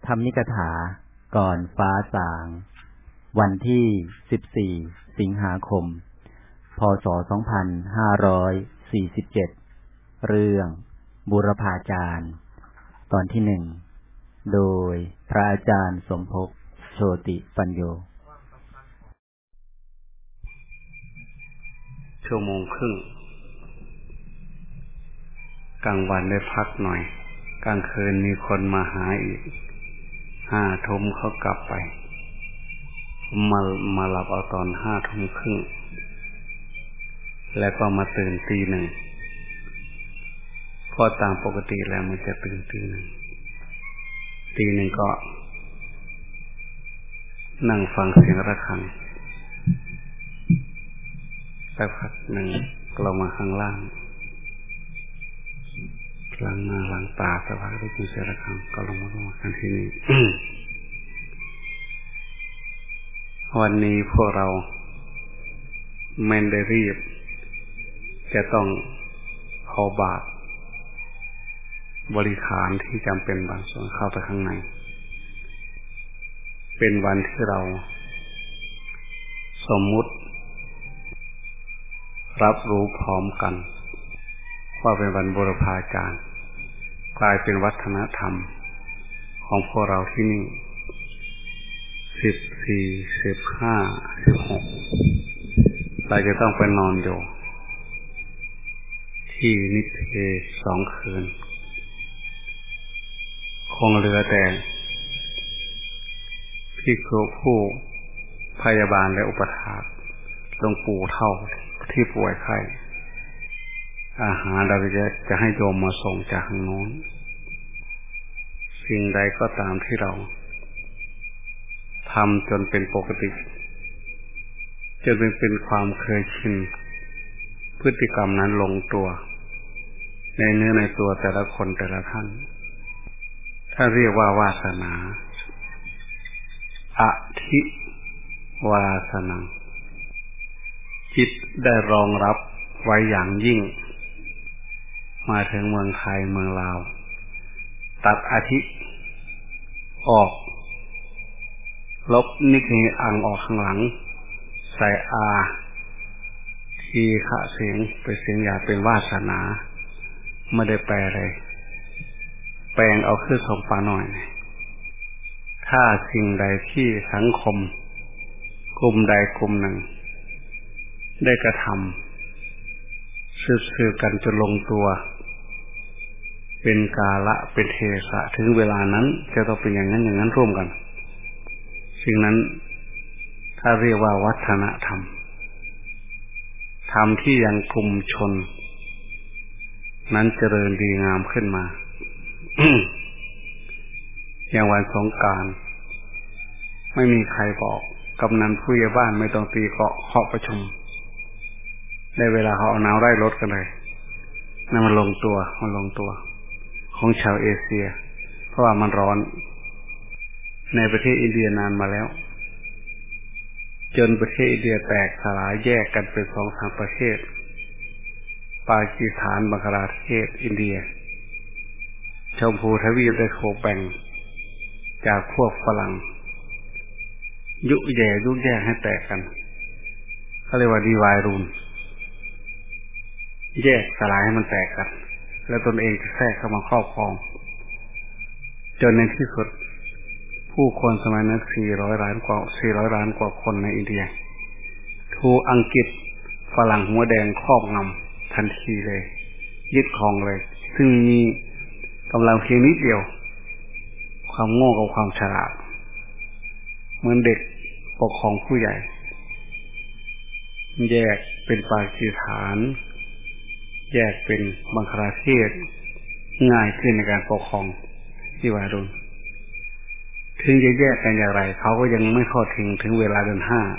ธรรมิกถาก่อนฟ้าสางวันที่14สิงหาคมพ.ศ. 2547เรื่องบุรพาจารย์ตอนที่1โดยพระอาจารย์สมภพโชติปัญโยชั่วโมงครึ่งกลางวันได้พักหน่อยกลางคืนมีคนมาหาอีก5 ทุ่มเขากลับไปมาหลับเอาตอน5 ทุ่มครึ่งแล้วก็มาตื่นตี 1เพราะตามปกติแล้วมันจะตื่นตี 1ตี 1ก็นั่งฟังเสียงระฆังสักพักหนึ่งลงมาข้างล่างล้างหน้าล้างตาสักพักได้ยินเสียงระฆังก็ลงมากันที่นี่ วันนี้พวกเราไม่ได้รีบจะต้องเอาบาตรบริขารที่จำเป็นบางส่วนเข้าไปข้างในเป็นวันที่เราสมมุติรับรู้พร้อมกันว่าเป็นวันบูรพาจารย์กลายเป็นวัฒนธรรมของพวกเราที่นี่14 15 16เราจะต้องไปนอนอยู่ที่นิเพ2 คืนคงเหลือแต่ภิกษุผู้พยาบาลและอุปถากหลวงปู่เฒ่าที่ป่วยไข้อาหารเราจะให้โยมมาส่งจากทางโน้นสิ่งใดก็ตามที่เราทำจนเป็นปกติจนเป็นความเคยชินพฤติกรรมนั้นลงตัวในเนื้อในตัวแต่ละคนแต่ละท่านถ้าเรียกว่าวาสนาอธิวาสนังจิตได้รองรับไว้อย่างยิ่งมาถึงเมืองไทยเมืองลาวตัดอธิออกลบนิกนิอังออกข้างหลังใส่อาทีฆะเสียงเป็นเสียงหยาบเป็นวาสนาไม่ได้แปลอะไรแปลงเอาคือของปาหน่อยถ้าสิ่งใดที่สังคมกลุ่มใดกลุ่มหนึ่งได้กระทำสืบกันจนลงตัวเป็นกาละเป็นเทศะถึงเวลานั้นจะต้องเป็นอย่างนั้นอย่างนั้นร่วมกันสิ่งนั้นถ้าเรียกว่าวัฒนธรรมธรรมที่ยังกลุ่มชนนั้นเจริญดีงามขึ้นมา อย่างวันสงกรานต์ไม่มีใครบอกกำนันผู้ใหญ่บ้านไม่ต้องตีเคาะประชุมได้เวลาเขาเอาน้ำไล่รถกันเลยนั่นมันลงตัวของชาวเอเชียเพราะว่ามันร้อนในประเทศอินเดียนานมาแล้วจนประเทศอินเดียแตกสลายแยกกันเป็น 2-3 ประเทศปากีสถานบังกลาเทศอินเดียชมพูทวีปได้ถูกแบ่งจากพวกฝรั่งยุแย่ให้แตกกันเขาเรียกว่าดีวายรูนแยกสลายให้มันแตกกันแล้วตนเองแทรกเข้ามาครอบครองจนในที่สุดผู้คนสมัยนั้น400 ล้านกว่าคนในอินเดียถูกอังกฤษฝรั่งหัวแดงครอบงำทันทีเลยยึดครองเลยซึ่งมีกำลังเพียงนิดเดียวความโง่กับความฉลาดเหมือนเด็กปกครองผู้ใหญ่แยกเป็นปากีสถานแยกเป็นบังคลาเทศง่ายขึ้นในการปกครองที่วารุณถึงจะแยกกันอย่างไรเขาก็ยังไม่ทอดทิ้งถึงเวลาเดือน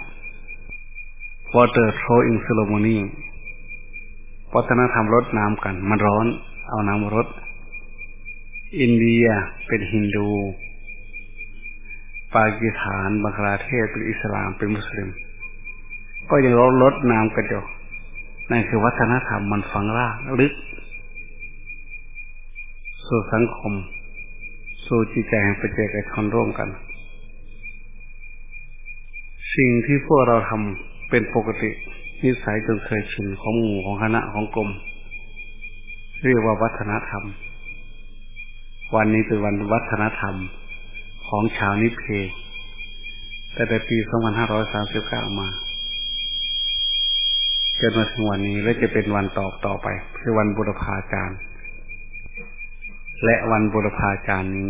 5 Water Throwing Ceremony วัฒนธรรมรดน้ำกันมันร้อนเอาน้ำรดอินเดียเป็นฮินดูปากีสถานบังคลาเทศเป็นอิสลามเป็นมุสลิมก็ยังรดน้ำกันอยู่นั่นคือวัฒนธรรมมันฝังรากลึกสู่สังคมสู่จิตใจแห่งปัจเจกชนร่วมกันสิ่งที่พวกเราทำเป็นปกตินิสัยจนเคยชินของหมู่ของคณะของกรมเรียกว่าวัฒนธรรมวันนี้เป็นวันวัฒนธรรมของชาวนิเพแต่ปี 2539 มาจนมาถึงวันนี้และจะเป็นวันต่อไปคือวันบุรพาจารย์และวันบุรพาจารย์นี้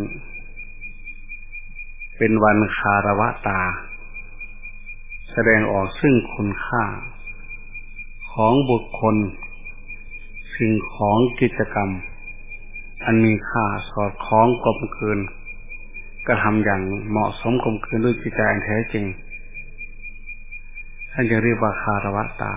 เป็นวันคารวะตาแสดงออกซึ่งคุณค่าของบุคคลสิ่งของกิจกรรมอันมีค่าสอดคล้องกลมกลืนกระทำอย่างเหมาะสมกลมกลืนด้วยจิตใจอันแท้จริงท่านจะเรียกว่าคารวะตา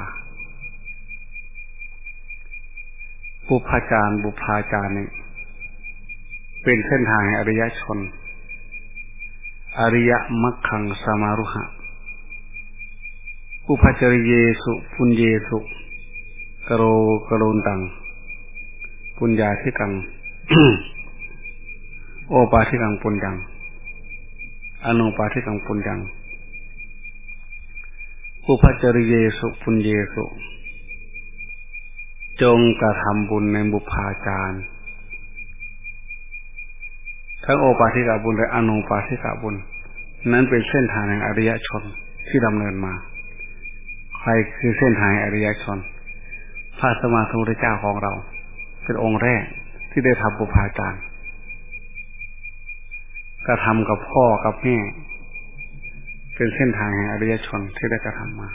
บุพาจารย์บุพาจารย์นี่เป็นเส้นทางแห่งอริยชนอริยมัคคังสมารุหะอุปจริเยสุปุญเยสุกโรกโรนตังปุญญาธิกัง โอปาธิกังปุญญังอนุปาธิกังปุญญังอุปจริเยสุปุญเยสุจงกระทำบุญในบุพาจารย์ทั้งโอปาธิกบุญและอนุปาธิกบุญนั้นเป็นเส้นทางแห่งอริยชนที่ดำเนินมาใครคือเส้นทางอริยชนพระสัมมาสัมพุทธเจ้าของเราเป็นองค์แรกที่ได้ทำบุพาจารย์กระทำกับพ่อกับแม่เป็นเส้นทางแห่งอริยชนที่ได้กระทำมา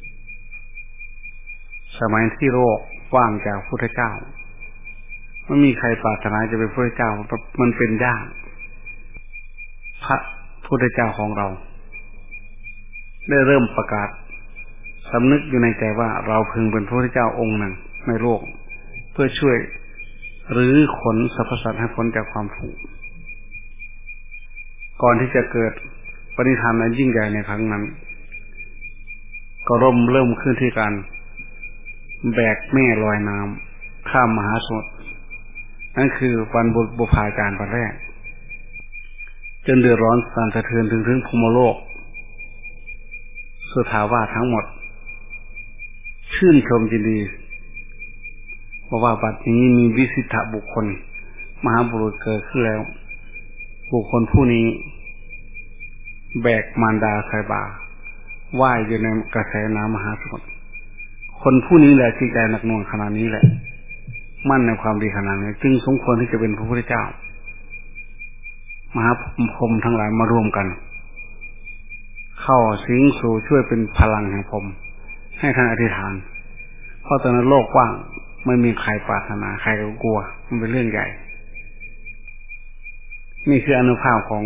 สมัยที่โลกว่างจากพุทธเจ้าไม่มีใครปรารถนาจะเป็นพระเจ้ามันเป็นยากพระพุทธเจ้าของเราได้เริ่มประกาศสำนึกอยู่ในใจว่าเราพึงเป็นพระพุทธเจ้าองค์หนึ่งในโลกเพื่อช่วยหรือขนสรรพสัตว์ให้พ้นจากความทุกข์ก่อนที่จะเกิดปณิธานอันยิ่งใหญ่ในครั้งนั้นก็เริ่มขึ้นที่การแบกแม่ลอยน้ำข้ามมหาสมุทรนั่นคือวันบุพาจารย์วันแรกจนเดือดร้อนสั่นสะเทือนถึงภูมิโลกสุทาวาสทั้งหมดชื่นชมยินดีว่าบัดนี้มีวิสิทธบุคคลมหาบุรุษเกิดขึ้นแล้วบุคคลผู้นี้แบกมารดาใส่บ่าว่ายอยู่ในกระแสน้ำมหาสมุทรคนผู้นี้แหละจิตใจหนักหน่วงขนาดนี้แหละมั่นในความดีขนาดนี้จึงสมควรที่จะเป็นพระพุทธเจ้ามหาพรหมทั้งหลายมารวมกันเข้าสิงสู่ช่วยเป็นพลังแห่งพรหมให้ท่านอธิษฐานเพราะตอนนั้นโลกกว้างไม่มีใครปรารถนาใครก็กลัวมันเป็นเรื่องใหญ่นี่คืออานุภาพของ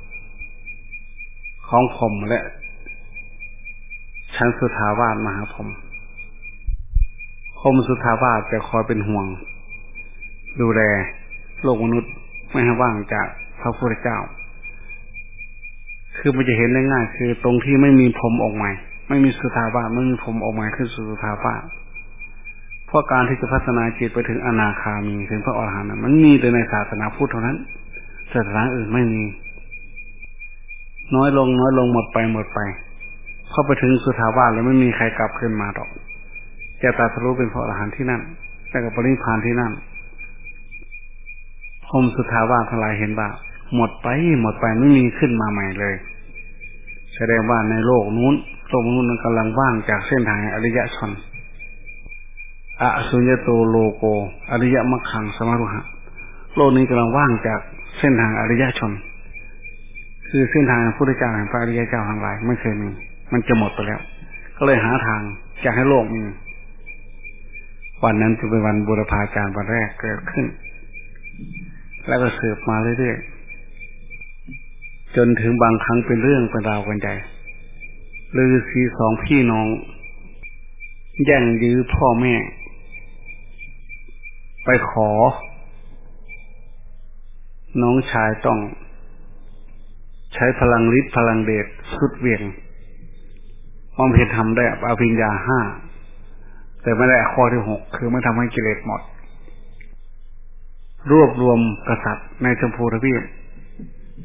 พรหมและชั้นสุทาวาสมหาพรหมพรหมสุทาวาสจะคอยเป็นห่วงดูแลโลกมนุษย์ไม่ให้ว่างจากพระพุทธเจ้าคือมันจะเห็นได้ง่ายคือตรงที่ไม่มีพรหมองค์ใหม่ไม่มีสุทาวาสไม่มีพรหมองค์ใหม่ขึ้นสู่สุทาวาสเพราะการที่จะพัฒนาจิตไปถึงอนาคามีถึงพระอรหันต์มันมีแต่ในศาสนาพุทธเท่านั้นศาสนาอื่นไม่มีน้อยลงหมดไปพอไปถึงสุทาวาสแล้วไม่มีใครกลับขึ้นมาหรอกจะตรัสรู้เป็นพระอรหันต์ที่นั่นแต่กับปรินิพพานที่นั่นพรหมสุทาวาสทั้งหลายเห็นว่าหมดไปไม่มีขึ้นมาใหม่เลยแสดงว่าในโลกนู้นมันกำลังว่างจากเส้นทางอริยชนอสุญญโตโลโกอริยมัคคังสมารุหะโลกนี้กำลังว่างจากเส้นทางอริยชนคือเส้นทางพระพุทธเจ้าแห่งพระอริยเจ้าทั้งหลายไม่เคยมีมันจะหมดไปแล้วก็เลยหาทางจะให้โลกมีวันนั้นจะเป็นวันบุรพาจารย์วันแรกเกิดขึ้นแล้วก็สืบมาเรื่อยๆจนถึงบางครั้งเป็นเรื่องเป็นราวกันใหญ่ฤาษีสองพี่น้องแย่งยื้อพ่อแม่ไปขอน้องชายต้องใช้พลังฤทธิ์พลังเดชสุดเหวี่ยงความเพียรทำได้อภิญญา 5แต่ไม่ได้ข้อที่ 6คือไม่ทำให้กิเลสหมดรวบรวมกษัตริย์ในชมพูทวีป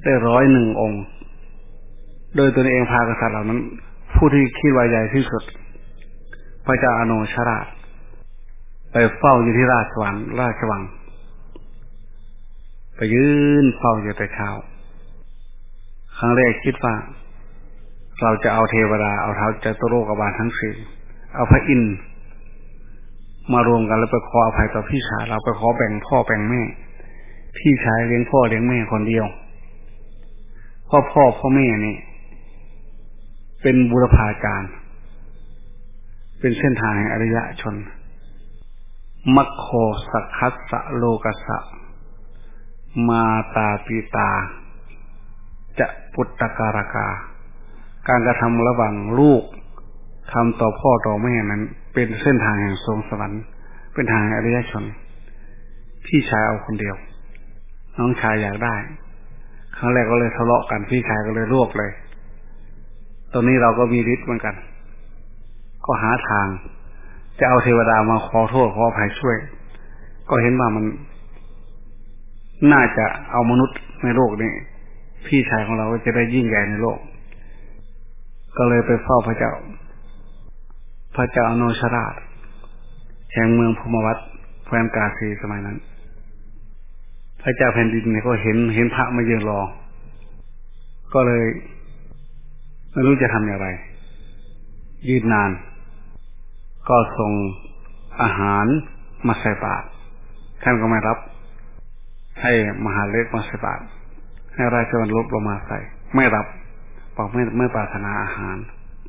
ได้101 องค์โดยตัวเองพากษัตริย์เหล่านั้นผู้ที่คิดว่าใหญ่ที่สุดพระเจ้าอโนชราชไปเฝ้าอยู่ที่ราชวังไปยืนเฝ้าอยู่แต่เช้าครั้งแรกคิดว่าเราจะเอาเทวดาเอาเท้าจตุโลกบาลทั้ง4เอาพระอินทร์มารวมกันแล้วไปขออภัยต่อพี่ชายเราไปขอแบ่งพ่อแบ่งแม่พี่ชายเลี้ยงพ่อเลี้ยงแม่คนเดียวพ่อแม่นี่เป็นบุรพาจารย์เป็นเส้นทางแห่งอริยชนมัคโคสักคัสสะโลกัสสะมาตาปิตาจะปุตตการกาการกระทำระหว่างลูกทำต่อพ่อต่อแม่นั้นเป็นเส้นทางแห่งสวงสวรรค์เป็นทางอริยชนพี่ชายเอาคนเดียวน้องชายอยากได้ครั้งแรกก็เลยทะเลาะกันพี่ชายก็เลยรวบเลยตอนนี้เราก็มีฤทธิ์เหมือนกันก็หาทางจะเอาเทวดามาขอโทษขออภัยช่วยก็เห็นว่ามันน่าจะเอามนุษย์ในโลกนี้พี่ชายของเราก็จะได้ยิ่งใหญ่ในโลกก็เลยไปเฝ้าพระเจ้าอโนชราชแห่งเมืองพรหมวัตแคว้นกาสีสมัยนั้นพระเจ้าแผ่นดินเนี่ยก็เห็นพระมายืนรอก็เลยไม่รู้จะทำอย่างไรยืนนานก็ส่งอาหารมาใส่บาตรท่านก็ไม่รับให้มหาเล็กมาใส่บาตรให้ราชวรรลบลงมาใส่ไม่รับบอกไม่ปรารถนาอาหาร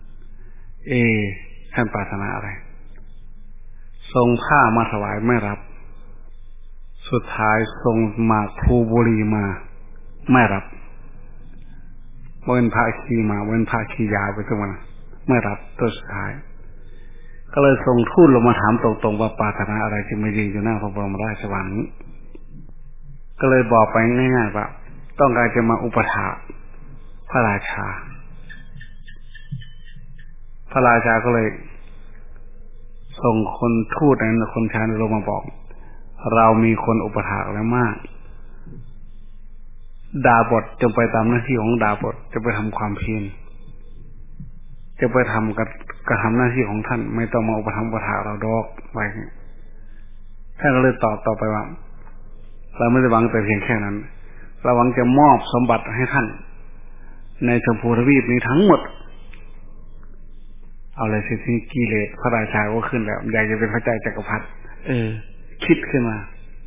ท่านปรารถนาอะไรส่งผ้ามาถวายไม่รับสุดท้ายส่งหมากพลูบุหรี่มาไม่รับเว้นพระคีมาเว้นพระคียาไปทุกวันไม่รับตัวสุดท้ายก็เลยส่งทูตลงมาถามตรงๆว่าปรารถนาอะไรจึงไม่ยืนอยู่หน้าพระบรมราชวังนี้ก็เลยบอกไปง่ายๆว่าต้องการจะมาอุปถัมภ์พระราชาก็เลยส่งคนทูตนั้นคนชาญลงมาบอกเรามีคนอุปถัมภ์แล้วมากดาบทจงไปตามหน้าที่ของดาบทจะไปทำความเพียรจะไปทำกระทำหน้าที่ของท่านไม่ต้องมาอุปถัมภ์เราดอกไว้ท่านก็เลยตอบต่อไปว่าเราไม่ได้หวังแต่เพียงแค่นั้นเราหวังจะมอบสมบัติให้ท่านในชมพูทวีปนี้ทั้งหมดเอาเลยสิที่กิเลสพระราชาก็ขึ้นแล้วอยากจะเป็นพระเจ้าจักรพรรดิคิดขึ้นมา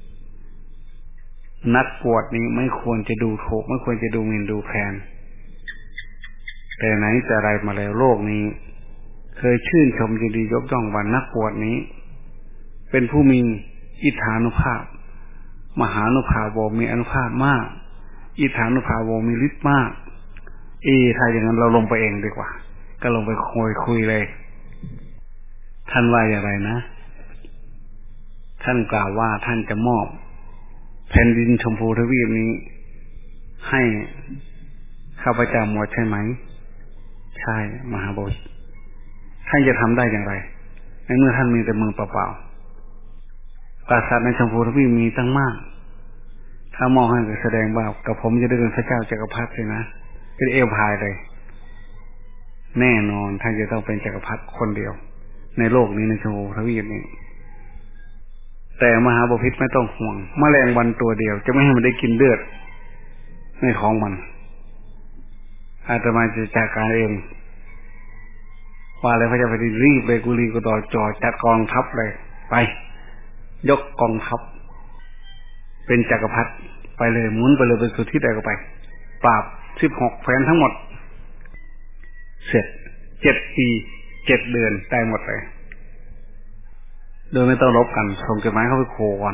นักบวชนี้ไม่ควรจะดูถูกไม่ควรจะดูหมิ่นดูแคลนแต่ไหนแต่ไรมาแล้วโลกนี้เคยชื่นชมยินดียกย่องว่านักบวชนี้เป็นผู้มีอิทธานุภาพมหานุภาโวมีอานุภาพมากอิทธานุภาโวมีฤทธิ์มากถ้าอย่างนั้นเราลงไปเองดีกว่าก็ลงไปคุยเลยท่านว่าอย่างไรนะท่านกล่าวว่าท่านจะมอบแผ่นดินชมพูทวีปนี้ให้ข้าพเจ้าหมดใช่ไหมใช่มหาบพิตรท่านจะทำได้อย่างไรในเมื่อท่านมีแต่เมืองเปล่าๆปราสาทในชมพูทวีปมีตั้งมากถ้ามองให้แสดงว่ากับผมจะได้เป็นพระเจ้าจักรพรรดิเลยนะเป็นเอลพายเลยแน่นอนท่านจะต้องเป็นจักรพรรดิคนเดียวในโลกนี้ในชมพูทวีปนี้แต่มหาบพิตรไม่ต้องห่วงแมลงวันตัวเดียวจะไม่ให้มันได้กินเลือดในท้องมันอาตมาจะจัดการเองว่าเลยพระเจ้าแผ่นดินรีบเลยกุลีกุตอจ่อจัดกองทัพเลยไปยกกองทัพเป็นจักรพรรดิไปเลยหมุนไปเลยไปสุดที่ใดก็ไปปราบ16แผ่นทั้งหมดเสร็จ7 ปี 7 เดือนได้หมดเลยโดยไม่ต้องรบกันส่งจดหมายเข้าไปโคก่อน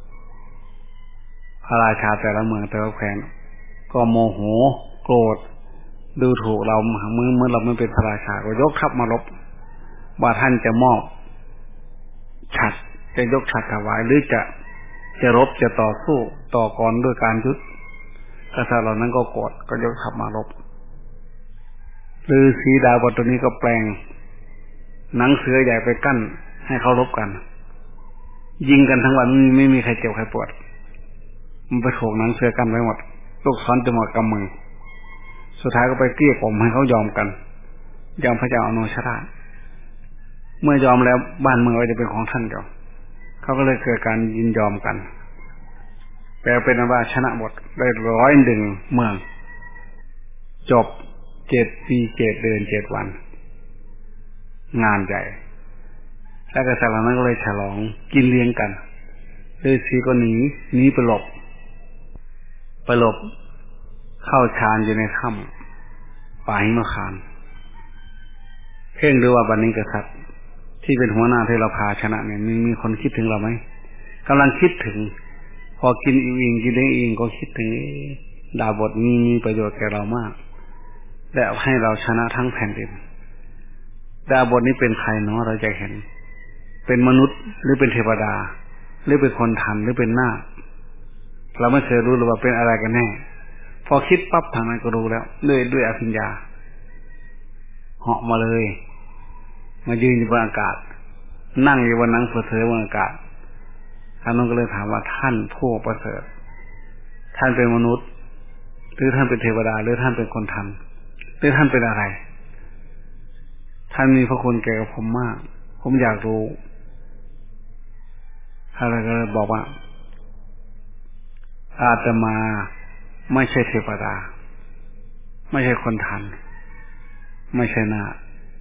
พระราชาแต่ละเมืองแต่ละแคว้นก็โมโหโกรธดูถูกเราเมื่อเราไม่เป็นพระราชาก็ยกทัพมารบว่าท่านจะมอบฉัตรจะยกฉัตรถวายหรือจะรบจะต่อสู้ต่อกรด้วยการยุทธกษัตริย์เหล่านั้นก็โกรธก็ยกทัพมารบฤาษีดาบทตัวนี้ก็แปลงหนังเสือใหญ่ไปกั้นให้เขารบกันยิงกันทั้งวันไม่มีใครเจ็บใครปวดมันไปโขกหนังเสือกันไว้หมดลูกศรจะมากำมือสุดท้ายก็ไปเกลี้ยกล่อมให้เขายอมกันยอมพระเจ้าอโนชราชเมื่อยอมแล้วบ้านเมืองก็จะเป็นของท่านเขาก็เลยเกิดการยินยอมกันแปลเป็นว่าชนะหมดได้101เมืองจบ7 ปี7 เดือน7 วันงานใหญ่แล้วก็สารนั้นก็เลยฉลองกินเลี้ยงกันฤาษีก็หนีไปหลบเข้าฌานอยู่ในถ้ำป่าหิมพานต์เพ่งดูว่าบัดนี้กษัตริย์ที่เป็นหัวหน้าที่เราพาชนะเนี่ยมีคนคิดถึงเราไหมกำลังคิดถึงพอกินอิ่มกินได้เองก็คิดถึงดาบทมีประโยชน์แก่เรามากและให้เราชนะทั้งแผ่นดินดาบทนี้เป็นใครเนาะเราจะเห็นเป็นมนุษย์หรือเป็นเทวดาหรือเป็นคนทันหรือเป็นนาคเราไม่เคยรู้เลยว่าเป็นอะไรกันแน่พอคิดปั๊บทางนั้นก็รู้แล้วด้วยอภิญญาเหาะมาเลยมายืนอยู่บนอากาศนั่งอยู่บนหนังเสือบนอากาศท่านนั้นก็เลยถามว่าท่านผู้ประเสริฐท่านเป็นมนุษย์หรือท่านเป็นเทวดาหรือท่านเป็นคนทันหรือท่านเป็นอะไรท่านมีพระคุณแก่กับผมมากผมอยากรู้ท่านก็เลยบอกว่าอาตมาไม่ใช่เทวดาไม่ใช่คนทันไม่ใช่นาค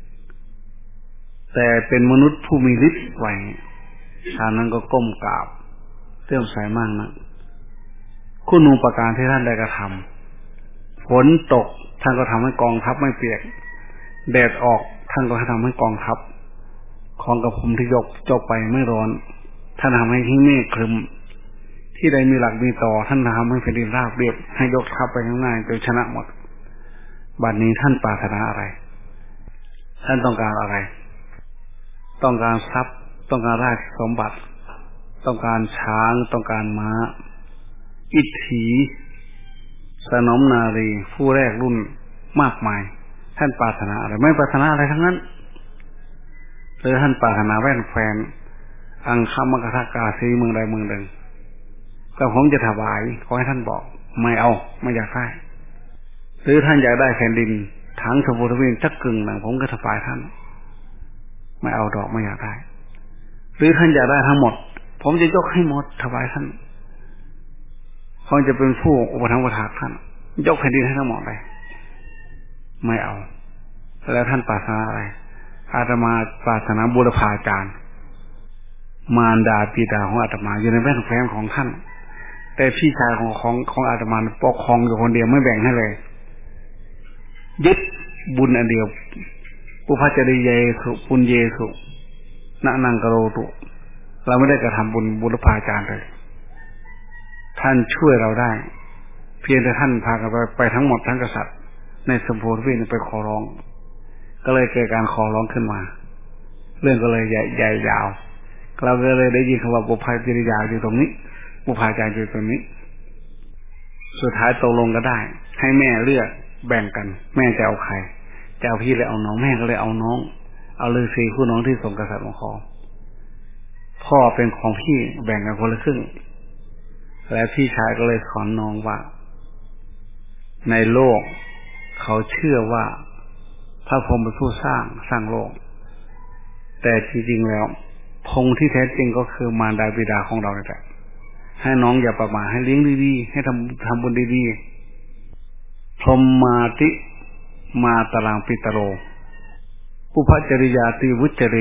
แต่เป็นมนุษย์ผู้มีฤทธิ์ไหวท่านนั้นก็ก้มกราบเลื่อมใสมากนะคุณูปการที่ท่านได้กระทำฝนตกท่านก็ทำให้กองทัพไม่เปียกแดดออกท่านก็ทำให้กองทัพของกระผมที่ยกไปไม่ร้อนท่านทำให้ที่เมฆครึ้มที่ใดมีหลักมีต่อท่านทำให้แผ่นดินราบเรียบให้ยกทัพไปข้างหน้าจนชนะหมดบัดนี้ท่านปรารถนาอะไรท่านต้องการอะไรต้องการทรัพย์ต้องการราชสมบัติต้องการช้างต้องการม้าอิทธิสนมนารีผู้แรกรุ่นมากมายท่านปรารถนาอะไรไม่ปรารถนาอะไรทั้งนั้นหรือท่านปรารถนาแว่นแฟนอังคามกทากาสีเมืองใดเมืองหนึ่งก็ผมจะถวายขอให้ท่านบอกไม่เอาไม่อยากได้หรือท่านอยากได้แผ่นดินทั้งสมบูรณ์วินสักกึ่งหนึ่งผมก็ถวายท่านไม่เอาดอกไม่อยากได้หรือท่านอยากได้ทั้งหมดผมจะยกให้หมดถวายท่านเขาจะเป็นผู้อุปถัมภ์อุปถากท่านยกแผ่นดินให้ทั้งหมดเลยไม่เอาแล้วท่านปรารถนาอะไรอาตมาปรารถนาบุรพาจารย์มารดาบิดาของอาตมาอยู่ในแว่นแฟ้มของท่านแต่พี่ชายของอาตมาปกครองอยู่คนเดียวไม่แบ่งให้เลยยึดบุญอันเดียวปุพพจริเยสุปุญเยสุณนังกโรตุเราไม่ได้กระทำบุรพาจารย์เลยท่านช่วยเราได้เพียงแต่ท่านพากันไปทั้งหมดทั้งกษัตริย์ในสมโภชวินไปขอร้องก็เลยเกิดการขอร้องขึ้นมาเรื่องก็เลยใหญ่ยาวเราก็เลยได้ยินคำว่าบุพพจริยาอยู่ตรงนี้บุพพาจารย์อยู่ตรงนี้สุดท้ายตกลงก็ได้ให้แม่เลือกแบ่งกันแม่จะเอาใครจะเอาพี่เลยเอาน้องแม่ก็เลยเอาน้องเอาฤาษีผู้น้องที่ส่งกษัตริย์มาขอพ่อเป็นของพี่แบ่งกันคนละครึ่งและพี่ชายก็เลยสอนน้องว่าในโลกเขาเชื่อว่าพระพรหมเป็นผู้สร้างโลกแต่จริงๆแล้วพงที่แท้จริงก็คือมารดาบิดาของเราแหละให้น้องอย่าประมาทให้เลี้ยงดีๆให้ทำบุญดีๆพรหมมาติมาตรังปิตโรปุพพจริยาติวุจเร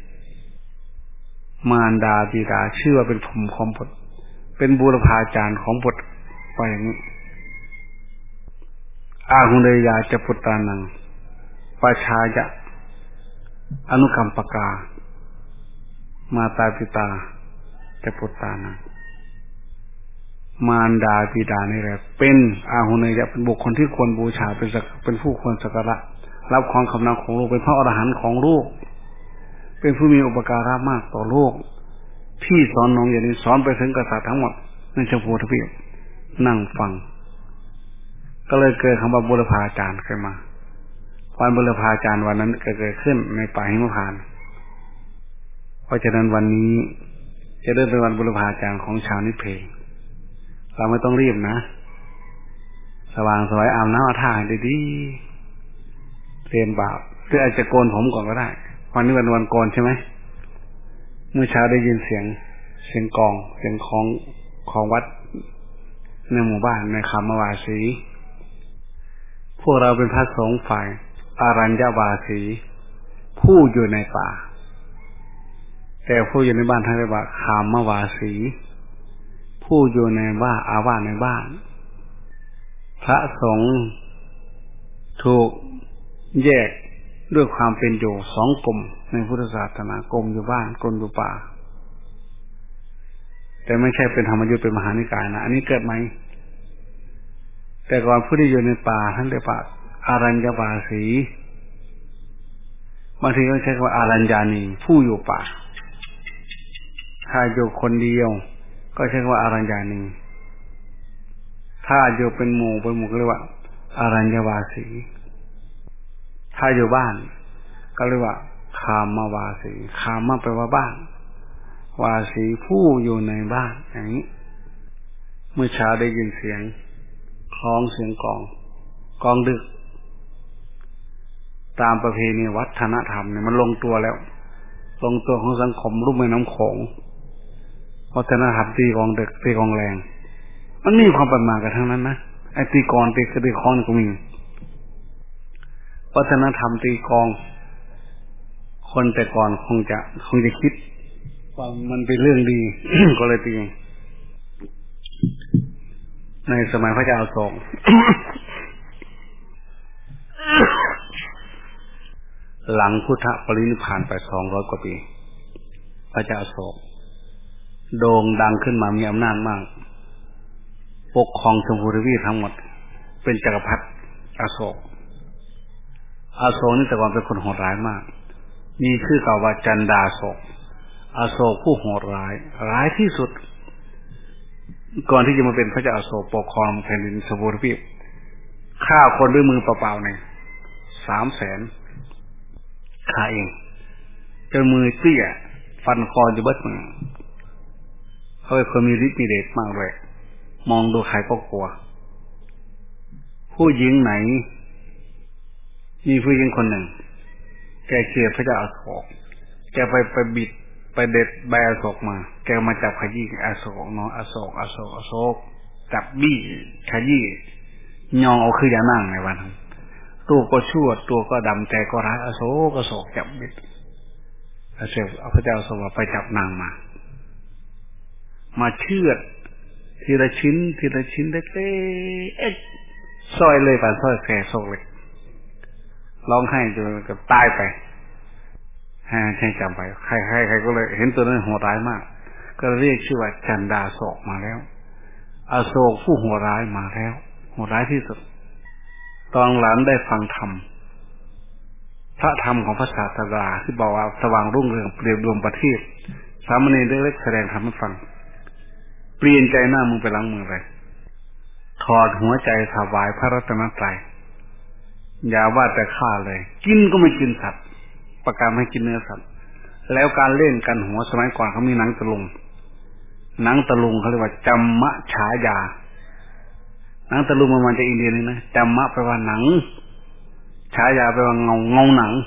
มารดาบิดาชื่อว่าเป็นพรหมของบุตรเป็นบูรพาจารย์ของบุตรไปอย่างนี้อาหุเนยาจะปุตตานังปัชายะอนุกัมปกามาตาปิตาจะปุตตานังมารดาบิดานี่แหละเป็นอาหุเนยะเป็นบุคคลที่ควรบูชาเป็นผู้ควรสักการะรับความคำนับของโลกเป็นพระอรหันต์ของโลกเป็นผู้มีอุปการะมากต่อโลกที่สอนน้องอย่างนี้สอนไปถึงกษัตริย์ทั้งหมดในชมพูทวีปนั่งฟังก็เลยเกิดคำว่าบุรพาจารย์ขึ้นมาวันบุรพาจารย์วันนั้นเกิดขึ้นในป่าหิมพานต์เพราะฉะนั้นวันนี้จะเริ่มเป็นวันบุรพาจารย์ของชาวนิเพเราไม่ต้องรีบนะสว่างสวยอาบน้ำอาบท่าดีๆเตรียมบาปหรืออาจจะโกนผมก่อนก็ได้วันนี้วันโกนใช่ไหมเมื่อเช้าได้ยินเสียงกลองเสียงของวัดในหมู่บ้านในคำวาสีพวกเราเป็นพระสงฆ์ฝ่ายอารัญญวาสีผู้อยู่ในป่าแต่ผู้อยู่ในบ้านท่านเรียกว่าคามวาสีผู้อยู่ในบ้านอาวาสในบ้านพระสงฆ์ถูกแยกด้วยความเป็นอยู่สองกลุ่มในพุทธศาสนากลุ่มอยู่บ้านกลุ่มอยู่ป่าแต่ไม่ใช่เป็นธรรมยุทธเป็นมหานิกายนะอันนี้เกิดไหมแต่ก่อนผู้ที่อยู่ในป่าท่านเรียกว่าอารัญญวาสีบางทีก็ใช้คำว่าอารัญญานีผู้อยู่ป่าถ้าอยู่คนเดียวก็ใช้คำว่าอารัญญานีถ้าอยู่เป็นหมู่ก็เรียกว่าอารัญญวาสีถ้าอยู่บ้านก็เรียกว่าคามวาสีคามแปลว่าบ้านวาสีผู้อยู่ในบ้านอย่างนี้เมื่อเช้าได้ยินเสียงคล้องเสียงกลองดึกตามประเพณีวัฒนธรรมเนี่ยมันลงตัวแล้วลงตัวของสังคมรูปแม่น้ำโขงวัฒนธรรมตีกลองดึกตีกลองแรงมันมีความเป็นมากันทั้งนั้นนะไอ้ตีกลองตีคล้องก็มีวัฒนธรรมตีกลองคนแต่ก่อนคงจะคิดว่ามันเป็นเรื่องดี ก็เลยตีในสมัยพระเจ้าอโศก หลังพุทธปรินิพพานไป200 กว่าปีพระเจ้าอโศกโด่งดังขึ้นมามีอำนาจมากปกครองชมพูทวีปทั้งหมดเป็นจักรพรรดิอโศกนี่แต่ก่อนเป็นคนโหดร้ายมากมีชื่อเก่าว่าจันดาโศกอโศกผู้โหดร้ายที่สุดก่อนที่จะมาเป็นพระเจ้าอโศกปกครองแผ่นดินชมพูทวีปฆ่าคนด้วยมือเปล่าๆเนี่ย300,000ฆ่าเองจนมือเตี้ยฟันคอจะเบิดมือเขาเป็นคนมีฤทธิ์มีเดชมากเลยมองดูใครก็กลัวผู้หญิงไหนมีผู้หญิงคนหนึ่งแกเกลียดพระเจ้าอโศกแกไปบิดไปเด็ดใบอโศกมาแกมาจับขยี้อโศกเนาะอโศกจับบี้ขยี้ยองเอาคืออย่านั่งในวันตัวก็ชั่วตัวก็ดำแต่ก็ร้ายอโศกจับบิดพระเจ้าอโศกไปจับนางมาเชือดทีละชิ้นเล็กๆซอยเลยป่ะซอยแฝงโศกเลยร้องไห้จนกับตายไปใช่จำไปใครก็เลยเห็นตัวนั้นโหดร้ายมากก็เรียกชื่อว่าจันดาโศกมาแล้วอโศกผู้โหดร้ายมาแล้วโหดร้ายที่สุดตอนหลังได้ฟังธรรมพระธรรมของพระศาสดาที่บอกว่าสว่างรุ่งเรืองเปรียบดวงประทีปสามเณรเล็กๆแสดงธรรมให้ฟังเปลี่ยนใจหน้ามึงไปล้างมือเลยถอดหัวใจถวายพระรัตนตรัยอย่าว่าแต่ฆ่าเลยกินก็ไม่กินสัตว์ประกาศไม่กินเนื้อสัตว์แล้วการเล่นกันหัวสมัยก่อนเขามีหนังตะลุงเขาเรียกว่าจัมมะฉายาหนังตะลุงมันจากอินเดียนี่นะจัมมะแปลว่าหนังฉายาแปลว่าเงาหนัง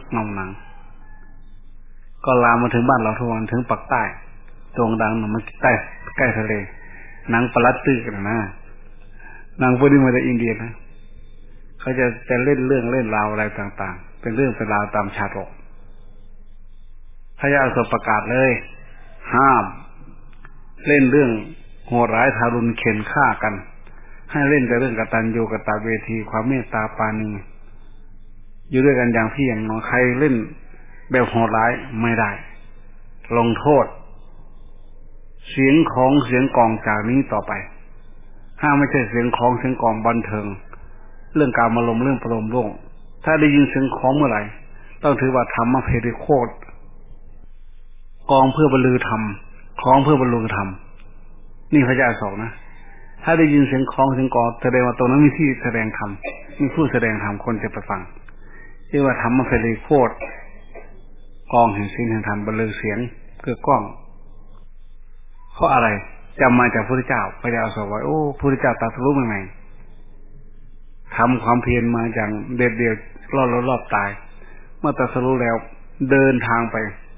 ก็ลามมาถึงบ้านเราทุกวันถึงปักใต้โด่งดังมันใกล้ทะเลหนังปลัดตื้อกันนะหนังพวกนี้มาจากอินเดียนะเขาจะเล่นเรื่องเล่นราวอะไรต่างๆเป็นเรื่องเป็นราวตามชาดกพระเจ้าทรงประกาศเลยห้ามเล่นเรื่องโหดร้ายทารุณเข็นฆ่ากันให้เล่นแต่เรื่องกตัญญูกตเวทีความเมตตาปราณีอยู่ด้วยกันอย่างพี่อย่างน้องใครเล่นแบบโหดร้ายไม่ได้ลงโทษเสียงกลองจากนี้ต่อไปห้ามไม่ใช่เสียงกลองบันเทิงเรื่องการมาลมเรื่องประโลมโลกถ้าได้ยินเสียงของเมื่อไหร่ต้องถือว่าธรรมะเพริโคตรกองเพื่อบรรลือธรรมคล้องเพื่อบรรลุธรรมนี่พระเจ้าสอนนะถ้าได้ยินเสียงกลองแสดงว่าตรงนั้นมีที่แสดงธรรมมีผู้แสดงธรรมคนจะไปฟังเรียกว่าธรรมะเพริโคตรกองแห่งศีลแห่งธรรมบรรลือเสียงเกื้อกล้องเพราะอะไรจำมาจากพระพุทธเจ้าพระเจ้าสอนว่าโอ้พระพุทธเจ้าตรัสรู้ใหม่ทำความเพียรมาอย่างเด็ดเดี่ยวรอบตายเมื่อตรัสรู้แล้วเดินทางไป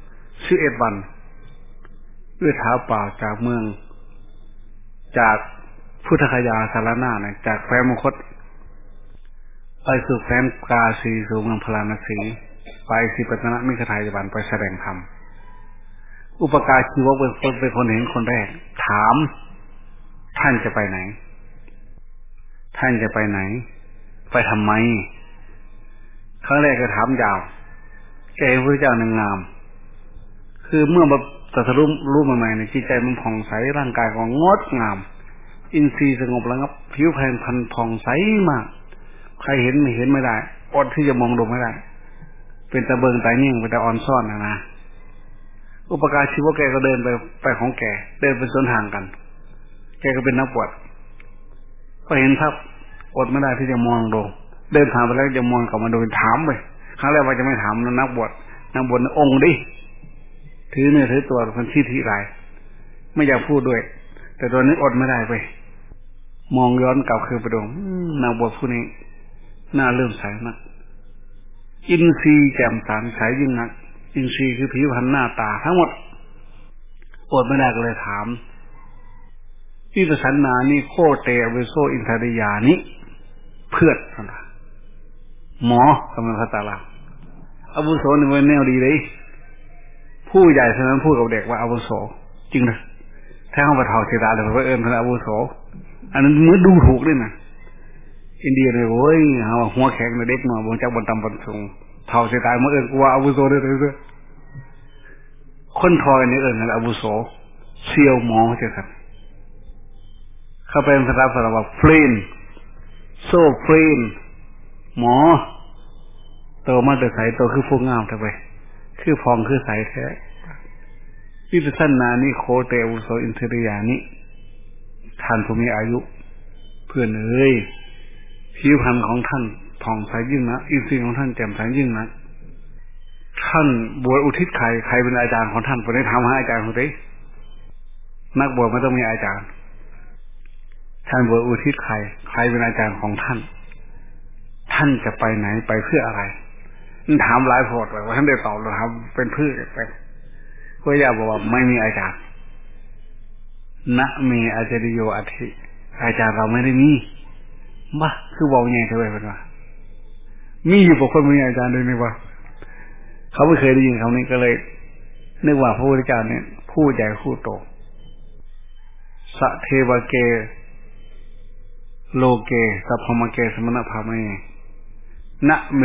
11 วันด้วยเท้าเปล่าจากเมืองจากพุทธคยาสารนาเนี่ยจากแคว้นมคธไปสู่แคว้นกาสีสู่เมืองพาราณสีไปสิปัตตนมิคทายวันไปแสดงธรรมอุปการชีวกเป็นคนเห็นคนแรกถามท่านจะไปไหนท่านจะไปไหนไปทำไมครั้งแรกก็ถามยาวแกพระเจ้านางงามคือเมื่อมาตรัสรู้ใหม่ๆในจิตใจมันผ่องใสร่างกายก็งดงามอินทรีย์สงบระงับผิวพรรณผ่องใสมากใครเห็นไม่ได้อดที่จะมองดูไม่ได้เป็นตะเบิงตายนิ่งเป็นตะออนซ่อนนะอุปการชีวะแกก็เดินไปของแกเดินไปสวนทางกันแกก็เป็นนักบวชก็เห็นภาพอดไม่ได้ที่จะมองดูเดินผ่านไปแล้วจะมองกลับมาดูถามไปครั้งแรกว่าจะไม่ถามนักบวชองค์ดิถือเนื้อถือตัวคนชี้ที่ไรไม่อยากพูดด้วยแต่ตอนนี้อดไม่ได้ไปมองย้อนกลับคือไปดูนักบวชผู้นี้น่าเริ่มใสนักอินทรีย์แจ่มใสยิ่งนักอินทรีย์คือผิวพรรณหน้าตาทั้งหมดอดไม่ได้ก็เลยถามที่ประสันนานี่โคเตเวโซอินทริยานิเพื่อนนะหมอกำลังพัฒนาอาวุโสนี่เป็นแนวดีเลยผู้ใหญ่ฉะนั้นพูดกับเด็กว่าอาวุโสจริงนะถ้าเขาไปเท่าเสียดายเลยว่าพระอาวุโสอันนั้นเหมือนดูถูกด้วยนะอินเดียเลยโว้ยเขาหัวแข็งในเด็กมาบนจากบนต่ำบนสูงเท่าเสียดายเมื่อกลัวอาวุโสด้วยเลยคนทอยนี่กันอาวุโสเซียวหมอเจ้าครับเขาเป็นภาษาฝรั่งว่าฟรีนโซ่ฟรีนหมอโตมาแต่ใสโตคือพวกงามทำไมคือฟองคือใสแท้วิปัสสนานี่โคเตอุโสอินทริยานิท่านผู้มีอายุเพื่อนเอ้ยผิวพรรณของท่านผ่องใสยิ่งนะอินทรีย์ของท่านแจ่มใสยิ่งนะท่านบวชอุทิศใครเป็นอาจารย์ของท่านไปได้ทำให้อาจารย์คนนี้นักบวชไม่ต้องมีอาจารย์ท่านบวชอุทิศใครเป็นอาจารย์ของท่านท่านจะไปไหนไปเพื่ออะไรถามหลายโพดเลยว่าท่านได้ตอบเราทำเป็นเพื่อไปก็อยากบอกว่าไม่มีอาจารย์นะมีอาจารย์โยอธิอาจารย์เราไม่ได้มีบ้าคือบอกไงเธอไปเป็นว่ามีอยู่บุคคลมีอาจารย์ด้วยนี่ว่าเขาไม่เคยได้ยินคำนี้ก็เลยนึกว่าพระพุทธเจ้าเนี่ยผู้ใหญ่ผู้โตสะเทวเกโลเกสัพพมเกสมณภาเมนะเม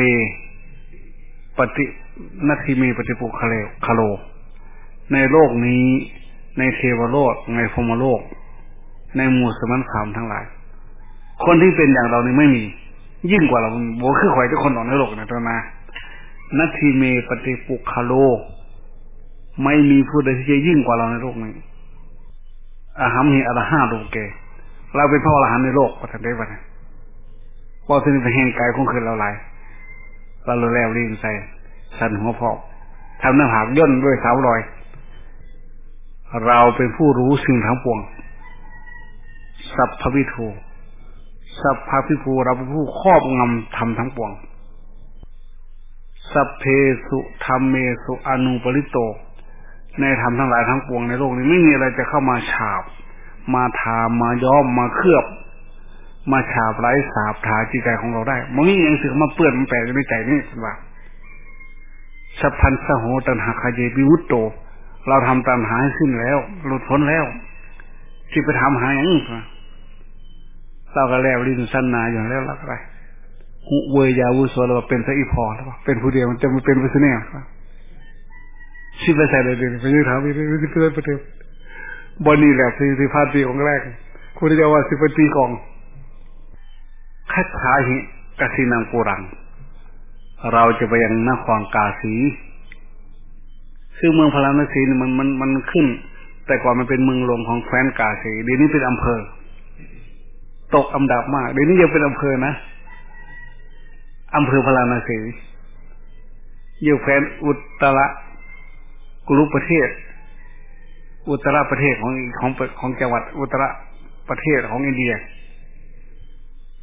นัตถิเมปฏิปุคโลในโลกนี้ในเทวโลกในพรหมโลกในหมู่สมณพราหมณ์ทั้งหลายคนที่เป็นอย่างเรานี่ไม่มียิ่งกว่าเราโบคือข่อยทุกคนออกในโลกนะตัวนะนัตถิเมปฏิปุคโลไม่มีผู้ใดที่จะยิ่งกว่าเราในโลกนี้อาหัมหิอรหะโลเกเราเป็นพระอรหันต์ในโลกประทันได้ปะเนี่ยพอถึงไปแห่งกายคงคืนเราหลายเราแล้วรีบใส่สันหัวพอกทำหน้าผากย่นด้วยสาวลอยเราเป็นผู้รู้สิ่งทั้งปวงสัพพวิทูสัพพวิภูเราเป็นผู้ครอบงำธรรมทั้งปวงสัพเพสุธรรมเมสุอนุปริโตในธรรมทั้งหลายทั้งปวงในโลกนี้ไม่มีอะไรจะเข้ามาฉาบมาทามาย้อมมาเคลือบมาฉาบไร้สาบทาจิตใจของเราได้มันไม่ยังสึกมาเปื้อนมันแปะอยู่ในใจนี่ว่าสัพพันสโหตัณหาคาเยวิวุตโตเราทำตัณหาให้สิ้นแล้วหลุดพ้นแล้วที่ไปทำหาอย่างนี้เราก็แล้วลิ้นสั้นนาอยู่แล้วเราก็ได้หุเวยาวุโสเราเป็นซะอีพอแล้วเป็นผู้เดียวมันจะไม่เป็นไปซะแน่ชิไปใส่เลยไปยืดเท้าไปยืดเพื่อนไปเถอะบอนี่แหละที่พาตีองค์แรกคุณจะว่า10 ปีกองคัดขาหิกสินังปุรังเราจะไปยังนครกาสีซึ่งเมืองพาราณสีมันขึ้นแต่ก่อนมันเป็นเมืองหลวงของแคว้นกาสีเดี๋ยวนี้เป็นอำเภอตกอันดับมากเดี๋ยวนี้ยังเป็นอำเภอนะอำเภอพาราณสีอยู่แคว้นอุตรกุลุประเทศอุตรประเทศของจังหวัดอุตรประเทศของอินเดีย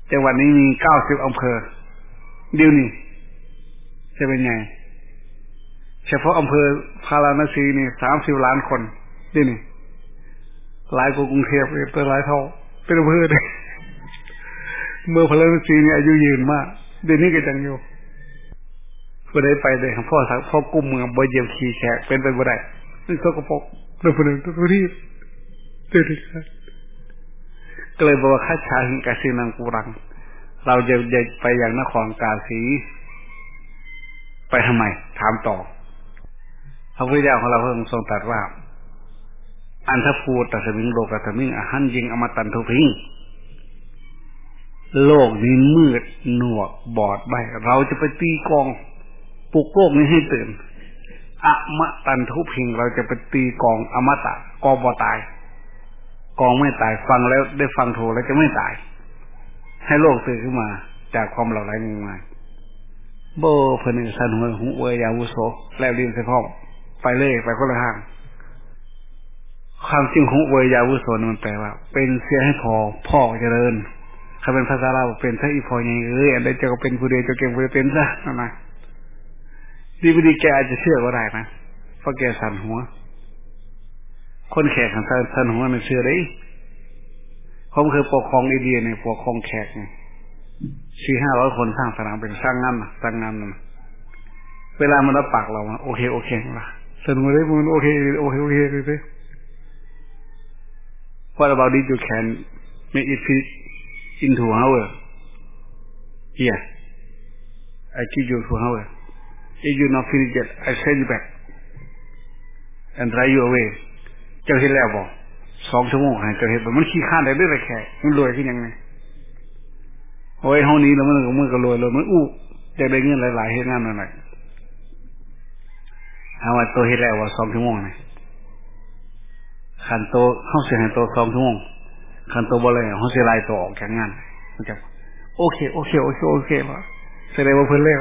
จังหวัดนี้มี90อำเภอเดี๋ยวนี้จะเป็นไงเฉพาะอำเภอพาราณสีนี่30ล้านคนเดี๋ยวนี้หลายกว่ากรุงเทพเลยเป็นหลายเท่าเป็นอำเภอเลยเมื่อพาราณสีนี่อายุยืนมากเดี๋ยวนี้ก็จังอยู่บ่ได้ไปเลยครับพ่อกุมเมืองบ่เหยียบขี้แขกเป็นไปบ่ได้นี่สกปรกเรื่องพวกนี้ทุกที่เด็ดขาดก็เลยบอกว่าข้าชาหิงกาสีนังกูรังเราจะไปอย่างนครกาสีไปทำไมถามต่อพระพุทธเจ้าของเราเพิ่งทรงตรัสว่าอันทภูตสมิงโลกตมิงอหันยิงอมตันทุพิงโลกนี้มืดหนวกบอดใบเราจะไปตีกองปลุกโลกนี้ให้ตื่นอมตันทุพิงเราจะไปตีกองอมตะกองบ่ตายกองไม่ตายฟังแล้วได้ฟังถูกแล้วจะไม่ตายให้โลกตื่นขึ้นมาจากความเหล่าไรนี้มาโบเพิ่นนี่สันหัวหูเวยาวุโสแล้วดินใส่พ่อไปเลยไปคนละทางความจริงหูเวยาวุโสมันแปลว่าเป็นเสียให้พ่อเจริญถ้าเป็นภาษาลาวเป็นถ้าอีพอยังอันใดจะก็เป็นผู้เดียวจะเก่งผู้เดียวเป็นซะนะดีไม่ดีแกอาจจะเชื่อก็ได้นะเพราะแกสันหัวคนแขกของสันหัวมันเชื่อได้ผมเคยปกครองอินเดียเนี่ยปกครองแขกเนี่ย400-500 คนสร้างสนามเป็นสร้างงานเวลามันรับปากเราโอเคล่ะสนุกเลยมันโอเคเลย What about it you can make it fit into hour here I give you 2 hours if you not finish yet I send you back and drive you away เจ้าเห็นแล้วบอก2 ชั่วโมงเจ้าเห็นมันขี้ข้านได้ด้วยแค่มันรวยขึ้นยังไงโอ้ยห้องนี้แล้วมันก็รวยมันอู้จะได้เงินหลายๆเฮ็ดงานหน่อยเอาว่าโตเฮ็ดแล้วว่า2 ชั่วโมงนี่คันโตเฮาสิให้โต2 ชั่วโมงคันโตบ่เลยเฮาสิไล่โตออกจากงานมันจะโอเคว่าแสดงว่าเพิ่นแล้ว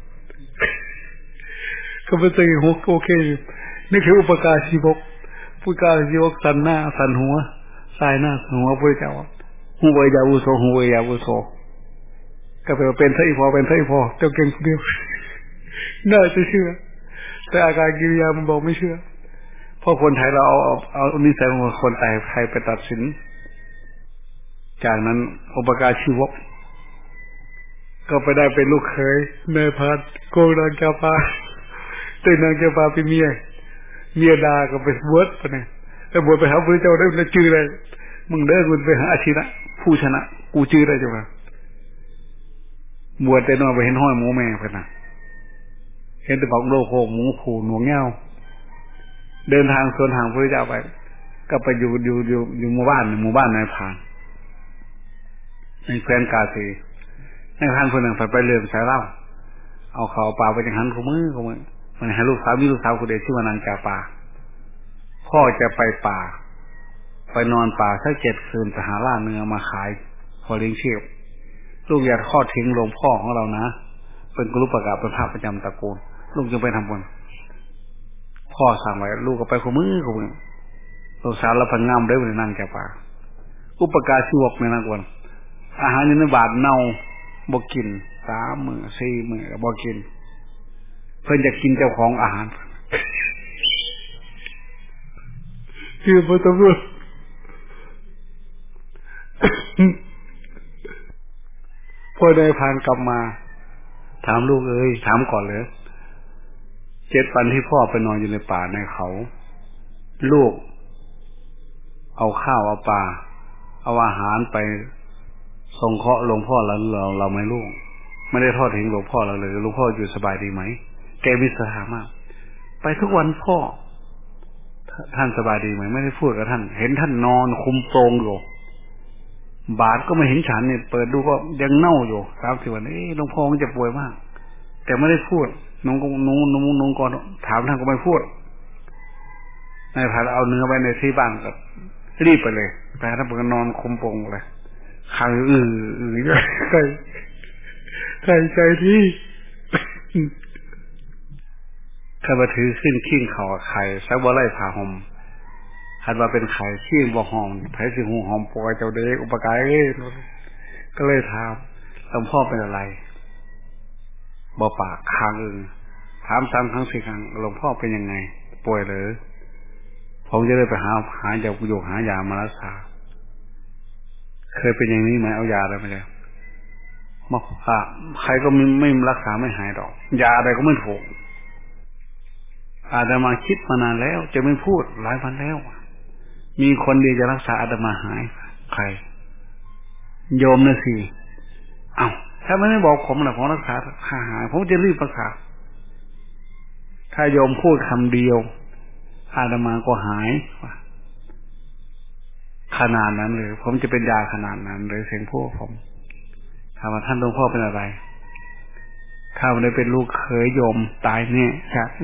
ก็บ่ได้โอเคนี่คืออุปการชีวกผู้การชีวกสันหน้าสันหัวสายหน้าสันหัวพระเจ้าหูเวยาวุโสก็แปลว่าเป็นไสพอเจ้าเก่งคนเดียวน่าจะเชื่อแต่อาการกิริยามันบอกไม่เชื่อเพราะคนไทยเราเอานิสัยของคนไทยไปตัดสินจากนั้นอุปการชีวกก็ไปได้เป็นลูกเขยนายพัดโกนางแก้วปลาแต่นางแก้วปลาเป็นเมียดาก็ไปบวชไปเนี่ยแต่บวชไปหาพระเจ้าได้แล้วชื่ออะไรมึงเด้อมึงไปหาอาชีนะผู้ชนะกูชื่อได้จังวะบวชแต่นอนไปเห็นห้อยหมูแม่เพิ่นน่ะเห็นแต่บอกโลโคหมูผูหนวงเงี้ยวเดินทางสวนทางพระเจ้าไปก็ไปอยู่หมู่บ้านนายพรานในแคว้นกาสีนายพรานคนหนึ่งไปเริ่มสายเล่าเอาเขาปลาไปจังหันของมือมันให้ลูกสาวคนเดียวชื่อว่านางจาปาพ่อจะไปป่าไปนอนป่าสัก7 คืนจะหาล่าเนื้อมาขายพอเลี้ยงชีพลูกอย่าทอดทิ้งหลวงพ่อของเรานะเป็นกุลุปกาเป็นพระประจำตระกูลลูกจึงไปทำบุญพ่อสั่งไว้ลูกก็ไปขมือลูกสาวเราพังงามได้เลยนางจาปาอุปการชีวกในนางวันอาหารในบาทเน่าบ่กิน3 มื้อ 4 มื้อบ่กินเพิ่นจะกินเจ้าของอาหารคือบ่ต้องรู้พอได้พานกลับมาถามลูกถามก่อนเลย7 วันที่พ่อไปนอนอยู่ในป่าในเขาลูกเอาข้าวเอาปลาเอาอาหารไปส่งเคราะห์หลวงพ่อแล้วเราไม่ลูกไม่ได้ทอดทิ้งหลวงพ่อเราเลยหลวงพ่ออยู่สบายดีไหมแกมีสถามากไปทุกวันพ่อท่านสบายดีไหมไม่ได้พูดกับท่านเห็นท่านนอนคุมโปรงอยู่บาทก็ไม่เห็นฉันเนี่ยเปิดดูก็ยังเน่าอยู่30 วันหลวงพ่อมันจะป่วยมากแต่ไม่ได้พูดน้องก่อนถามท่านก็ไม่พูดนายพาเอาเนื้อไว้ในที่บ้านก็รีบไปเลยแต่ท่านก็นอนคุมโปงเลยใครใจที่ข้าพถือขึ้นขิ้งเขาไข่สักบ่ไล่ผ่าห่มคันว่าเป็นไข่ขิ้งบ่หอมไผสิหูหอมปอยเจ้าเด็กอุปการก็เลยถามหลวงพ่อเป็นอะไรบ่ปากค้างถาม3 ครั้ง 4 ครั้งหลวงพ่อเป็นยังไงป่วยหรือผมจะได้ไปหายาประโยชน์หายามารักษาเคยเป็นอย่างนี้ไหมเอายาอะไรมาเลยมาใครก็ไม่รักษาไม่หายหรอกยาอะไรก็ไม่ถูกอาตมาคิดมานานแล้วจะไม่พูดหลายวันแล้วมีคนเดียวจะรักษาอาตมาหายใครโยมนะสิเอ้าถ้าไม่บอกผมนะผมรักษาหายผมจะรีบรักษาถ้าโยมพูดคำเดียวอาตมาก็หายขนาดนั้นเลยผมจะเป็นยาขนาดนั้นเลยเสียงพูดผมถามว่าท่านหลวงพ่อเป็นอะไรถ้าไม่ได้เป็นลูกเขยโยมตายแน่ใช่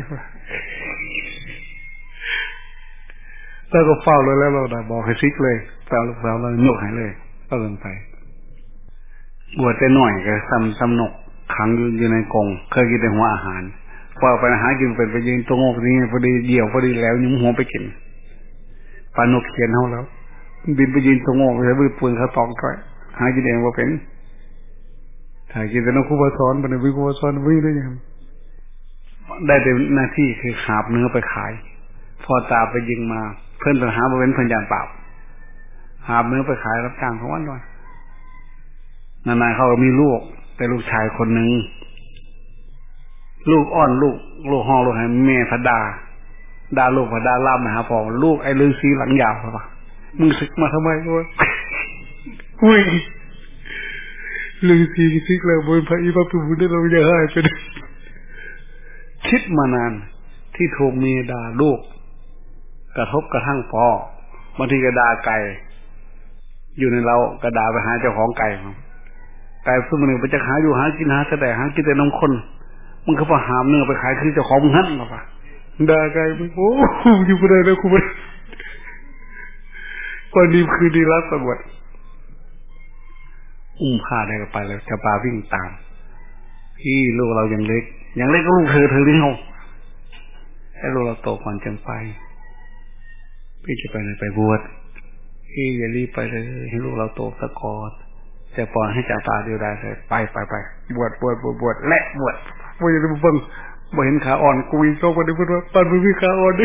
แล้วก็เฝ้าเลยแล้วเราบอกให้ซิกเลยเฝ้าลูกสาวเราหนกหายเลยก็เดินไปบวชแต่หน่อยก็ซ้ำหนกขังอยู่ในกรงเคยกินแต่หัวอาหารพอไปหากินเป็นไปยืนตัวงอกนี้พอดีเดี่ยวพอดีแล้วยุ้มหัวไปกินปลานกเขียนเขาแล้วบินไปยืนตัวงอกเลยมือปืนเขาตอกด้วยหากินเองว่าเป็นถ้ากินแต่นกคู่บาซ้อนไปในวิคู่บาซ้อนวิ่งได้ยังได้แต่หน้าที่คือหาบเนื้อไปขายพอตาไปยิงมาเพื่อนไปหาบริเวณเพื่อนยานเปล่าหาบเนื้อไปขายรับจ้างเขาวันด้วยนานๆเขาก็มีลูกแต่ลูกชายคนหนึ่งลูกอ้อนลูกห้องลูกให้แม่พดาด่าลูกพดาล่ามนะฮะพอลูกไอ้ฤาษีหลังยาวใช่ปะมึงศึกมาทำไมวะอุ้ยฤาษีศึกแล้วบนพระอิพระผู้ได้เราจะหายไปคิดมานานที่ถูกเมียด่าลูกกระทบกระทั่งพ่อบางทีก็ด่าไก่อยู่ในเรากระด่าไปหาเจ้าของไก่ไก่ซึ่งมันหนึ่งไปจะหาอยู่หากินหาแต่หากินแต่นมข้นมึงเขาพอหามเนื้อไปขายคือเจ้าของมึงหั่นหรอปะด่าไก่มึงโอ้อยู่ไม่ได้แล้วคุณมันวันนี้คือดีรับสมบัติผ้าได้ก็ไปแล้วจะปลาวิ่งตามพี่ลูกเรายังเล็กก็ลูกเธอเลี้ยงเอาให้ลูกเราโตก่อนจึงไปพี่จะไปไหนไปบวชพี่อย่ารีบไปเลยให้ลูกเราโตซะก่อนจะปล่อยให้จ่าตาเดียวได้เลยไปบวชและบวชบ่เห็นเบิ่งบ่เห็นขาอ่อนกูอีกก็บ่ได้พูดว่าปันบ่มีขาอ่อนดิ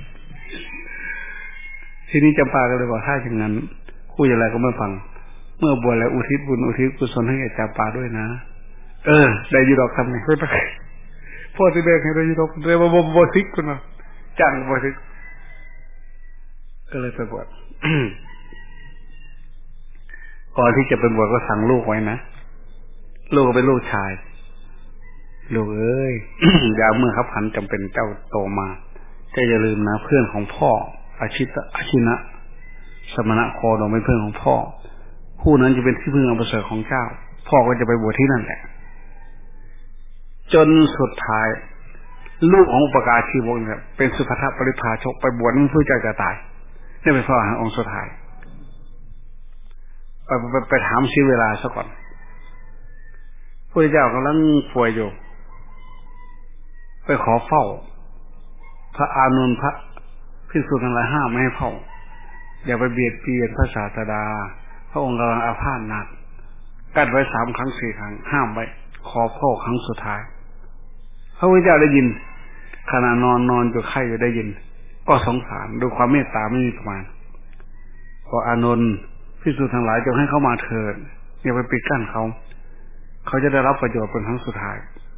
ทีนี้จำปาก็เลยบอกถ้าอย่างนั้นคุยอะไรก็ไม่ฟังเมื่อบวชแล้วอุทิศบุญอุทิศกุศลให้แก่จำปาด้วยนะได้อยู่ดอกทำไงก็ได้พ่อสิแบกให้ได้อยู่ดอกแต่ว่าบ่ซิกคนน่ะจังบ่ซิกก็เลยไปบวชก่อนที่จะเป็นบวชก็สั่งลูกไว้นะลูกก็เป็นลูกชายลูกเอ้ย อย่าเมื่อครับขันจำเป็นเจ้าโตมาจะอย่าลืมนะเพื่อนของพ่ออาชินะสมณะโคดมเป็นเพื่อนของพ่อผู้นั้นจะเป็นที่พึ่งอันประเสริฐของเจ้าพ่อก็จะไปบวชที่นั่นแหละจนสุดท้ายลูกของอุปการชีวกเนี่ยเป็นสุภัทปริภาชกไปบวชเพื่อเจ้าจะตายนี่เป็นพระอรหันต์องค์สุดท้ายไปถามชื่อเวลาซะก่อนพระเจ้ากำลังป่วยอยู่ไปขอเฝ้าพระอานนท์พระภิกษุทั้งหลายห้ามไม่ให้เฝ้าอย่าไปเบียดเบียนพระศาสดาพระองค์กำลังอาพาธหนักกัดไว้3 ครั้ง 4 ครั้งห้ามไว้ขอเฝ้าครั้งสุดท้ายพระพุทธเจ้าได้ยินขณะนอนอยู่ไข้อยู่ได้ยินก็สงสารดูความเมตตาไม่มีประมาณพออานนท์ภิกษุทั้งหลายจงให้เขามาเถิดอย่าไปปิดกั้นเขาจะได้รับประโยชน์เป็นครั้งสุดท้าย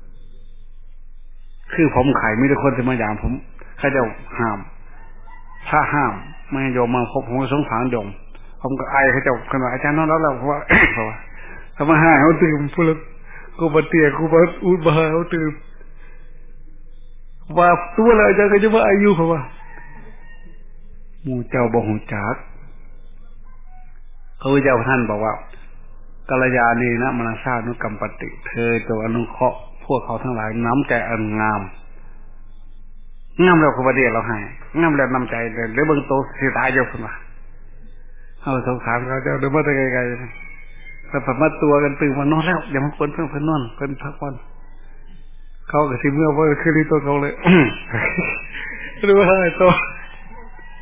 คือผมไข่ไม่ได้คนจะมาอย่างผมเขาจะห้ามถ้าห้ามไม่ให้โยมมาพบผมก็สงสารโยมผมก็ไอเขาจะขนาดอาจารย์นอนแล้วเพราะว่าทำไมให้เขาตื่นพูดแล้วกูบาเตียกูบาอุดบาเขาตื่นว่าตัวอะไรอาจารย์ก็จะว่าอายุเพราะว่าหมู่เจ้าบ่หูจักพระพุทธเจ้าท่านบอกว่ากัลยาณีนะมนัสสานุกรรมปฏิเธอจงอนุเคราะห์พวกเขาทั้งหลายน้ำใจอันงามแล้วก็ประเดี๋ยวเราให้งามแล้วน้ำใจเดี๋ยวเบิ่งโตเสียดายเยอะขึ้นมาเอาสงสารเขาเดี๋ยวมาได้ไกลๆแต่พอมาตัวกันตื่นมานอนแล้วอย่ามาคนเพิ่นนอนเพิ่นพักผ่อนเขาก็สิเมื่อว่าคือที่ตัวเขาเลยหรือว่าไอ้ตัว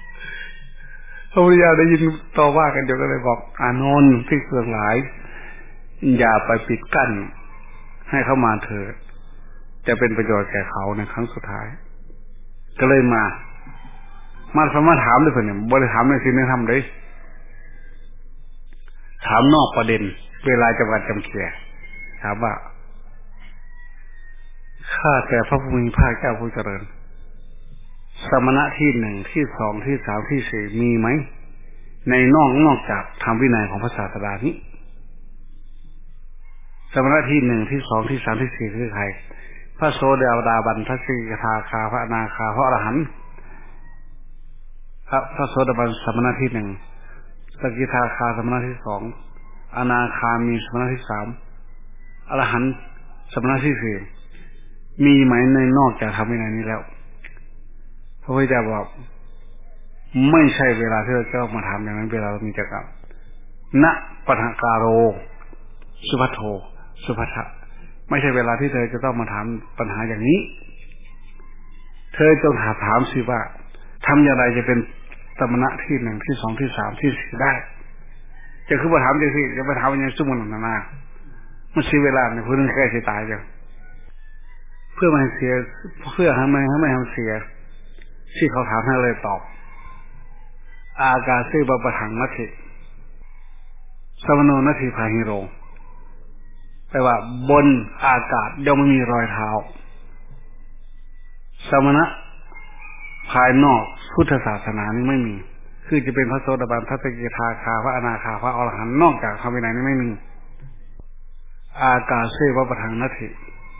พระพุทธเจ้าได้ยินต่อว่ากันเดี๋ยวก็เลยบอกอานนท์ภิกษุทั้งหลายอย่าไปปิดกั้นให้เข้ามาเถิดจะเป็นประโยชน์แก่เขาในครั้งสุดท้ายก็เลยมาสามารถถามเลยเพิ่นเนี่ยบ่ได้ถามในสิ่งที่ทำได้ถามนอกประเด็นเวลาจำกัดจำเขียถามว่าข้าแต่พระผู้มีพระเจ้าผู้เจริญสมณะที่หนึ่งที่สองที่สามที่สี่มีไหมในนอกจากธรรมวินัยของพระศาสดานี้สมณะที่หนึ่งที่สองที่สามที่สี่คือใครพระโสดาบันพระสกิทาคาพระอนาคาพระอรหันต์พระโสดาบันสมณะที่หนึ่งสกิทาคาสมณะที่สองอนาคามีสมณะที่สามอรหันต์สมณะที่สี่มีไหมในนอกจากธรรมวินัยนี้แล้วพระพุทธเจ้าบอกไม่ใช่เวลาที่เราจะมาทำอย่างนั้นเวลาเรามีจักรณปัฏฐการโรสุภัทโธสุภัทะไม่ใช่เวลาที่เธอจะต้องมาถามปัญหาอย่างนี้เธอจงถามสิว่าทำอย่างไรจะเป็นสมณะที่หนึ่งที่สองที่สามที่สี่ได้จะคือมาถามจะสิจะมาถามอย่างสุ่มหนามันเสียเวลาในผู้นึงใกล้จะตายจังเพื่อไม่เสียเพื่อให้ไม่ทำเสียที่เขาถามให้เลยตอบอากาศบปถังนัตถิสมโนนัตถิพาหิโรแปลว่าบนอากาศย่อมไม่มีรอยเท้าสมณะภายนอกพุทธศาสนานี้ไม่มีคือจะเป็นพระโสดาบันพระสกิทาคาพระอนาคาพระอรหันต์นอกจากธรรมวินัยนี้ไม่มีอากาศบปถังนัตถิ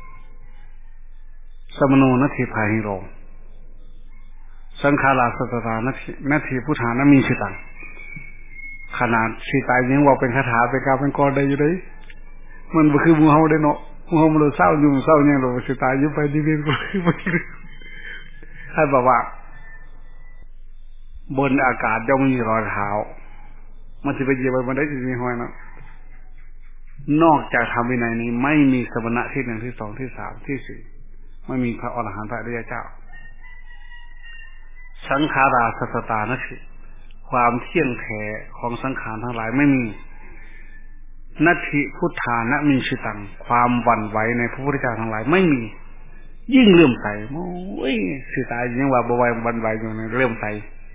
สมโนนัตถิพาหิโรสังขาราสัตตานัตถิพุทธานามีสิตังขนาดสิตายยังว่าเป็นคาถาเป็นกาเป็นกรได้อยู่เลยมันบ่คือหมู่เฮาได้เนาะหมู่เฮามันเศร้าอยู่เศร้าเนี่ยเราสิตายอยู่ไปดีๆก็บ่คือท่านบอกว่าบนอากาศย่อมมีรอยเท้ามันสิไปเหยียบมันได้สิมีห้อยเนาะนอกจากธรรมวินัยนี้ไม่มีสมณะที่หนึ่งที่สองที่สามที่สี่ไม่มีพระอรหันต์พระอริยเจ้าสังขาราสัตตานัตถิความเที่ยงแท้ของสังขารทั้งหลายไม่มีนัตถิพุทธานะมีชิตังความหวั่นไหวในพระพุทธเจ้าทั้งหลายไม่มียิ่งเลื่อมใสโอ้ยสิตายยังว่าบ่ไหวหวั่นไหวอยู่ในเลื่อมใส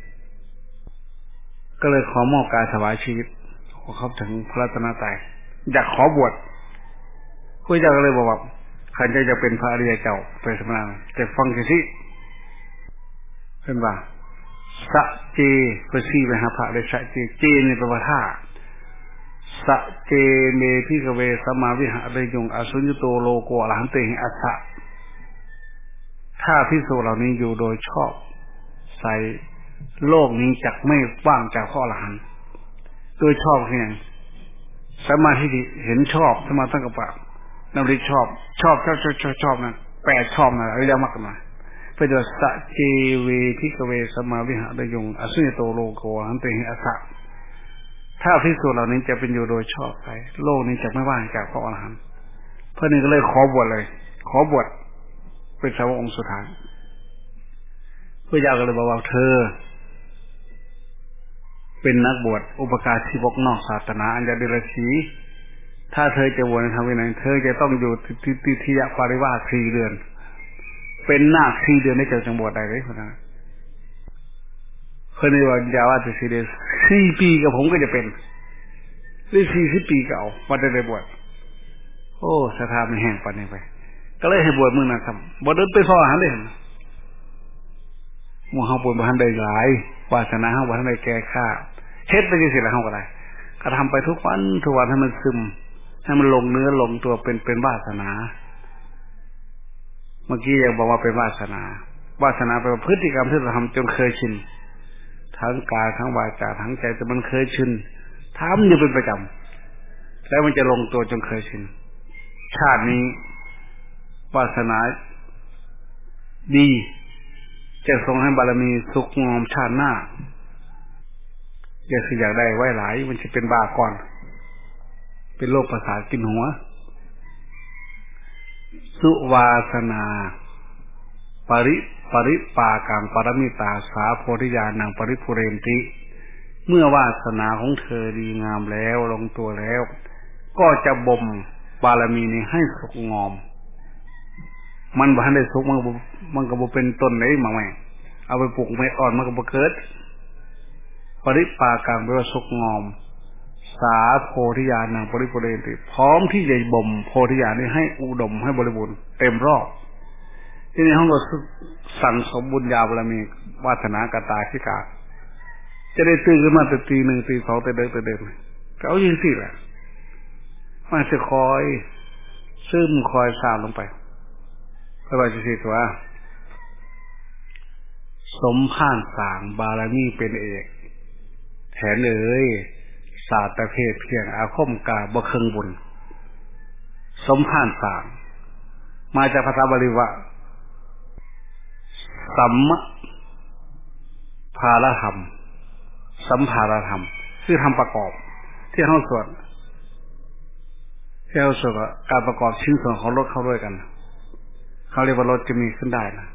ก็เลยขอมอบกายถวายชีวิตขอเข้าถึงพระรัตนตรัยอยากขอบวชพระเจ้าก็เลยบอกว่าใครจะเป็นพระอริยเจ้าเป็นสมณะแต่ฟังสิเป็นว่าสะเจไปซี่ไปหาพระเลยสะเจเจนี่แปลว่าท่าสะเจเมพิกเวสมาวิหะเรยงอสุญญโตโลโกอรหันเตหิอัสสะถ้าภิกษุเหล่านี้อยู่โดยชอบใส่โลกนี้จักไม่ว่างจากพระอรหันต์โดยชอบเพียงสมาธิเห็นชอบสมาตั้งกับปะนำริชอบนะแปดชอบนะอริยมรรคนะเพื่อสะเจเวพิกเวสมาวิหะเรยงอสุญญโตโลโกอรหันเตหิอัสสะถ้าภิกษุเหล่านี้จะเป็นอยู่โดยชอบไปโลกนี้จะไม่ว่างจากพระอรหันต์เพราะนี่ก็เลยขอบวชเลยขอบวชเป็นสาวกองค์สุดท้ายพระเจ้าก็เลยบอกว่าเธอเป็นนักบวชอุปการชีวกนอกศาสนาอัญญาเดรชีถ้าเธอจะบวชในธรรมวินัยเธอจะต้องอยู่ติทิยปาริวาส4 เดือนเป็นนาค4 เดือนได้จังบวชได้เลยคนนั้นคนนี้ว่าอย่าว่าแต่4 เดือน4 ปีกับผมก็จะเป็นหรือ40 ปีก็เอาว่าได้บวชโอ้ศรัทธามันแห้งปานนี้ไปก็เลยให้บวชมึงนะครับบ่เดินไปพออาหารเด้หมู่เฮาบวชบ่ทันได้หลายวาสนาเฮาบ่ทันได้แก่ค่าเฮ็ดไปจังซี่ล่ะเฮาก็ได้ก็ทำไปทุกวันให้มันซึมให้มันลงเนื้อลงตัวเป็นวาสนาเมื่อกี้ยังบอกว่าเป็นวาสนาแปลว่าพฤติกรรมที่เราทำจนเคยชินทั้งกายทั้งวาจาทั้งใจแต่มันเคยชินทำอยู่เป็นประจำแล้วมันจะลงตัวจนเคยชินชาตินี้วาสนาดีจะทรงให้บารมีสุขงอมชาติหน้าอยากได้ไว้หลายมันจะเป็นบ้าก่อนเป็นโรคประสาทกินหัวสุวาสนาปริปากังปรมิตาสาโพธิญาณังปริปุเรนติเมื่อวาสนาของเธอดีงามแล้วลงตัวแล้วก็จะบ่มบารมีนี้ให้สุกงอมมันบ่ทันได้สุกมันก็บ่เป็นต้นได้มาแม่เอาไปปลูกไม้อ่อนมันก็บ่เกิดปริปากังแปลว่าสุกงอมสาโพธิญาณังปริปุเรนติพร้อมที่จะบ่มโพธิญาณนี้ให้อุดมให้บริบูรณ์เต็มรอบที่นี่ห้องเราสั่งสมบุญญาบารมีวาสนากตาธิกาจะได้ตื่นขึ้นมาแต่ตีหนึ่งตีสองแต่เดินก็เอาอย่างสิแหละมันจะคอยซึมคอยสามลงไปเพราะว่าจะสิว่าสมภารสางบารมีเป็นเอกแถนเอ๋ยศาสตร์เพศเพียงอาคมกาบ่เคิงบุญสมภารสางมาจากภาษาบาลีว่าสัมภารธรรมสัมภารธรรมคือทำประกอบที่ห้องสวดที่ห้องสวดการประกอบชิ้นส่วนของรถเข้าด้วยกันเขาเรียกว่ารถจะมีขึ้นได้นะ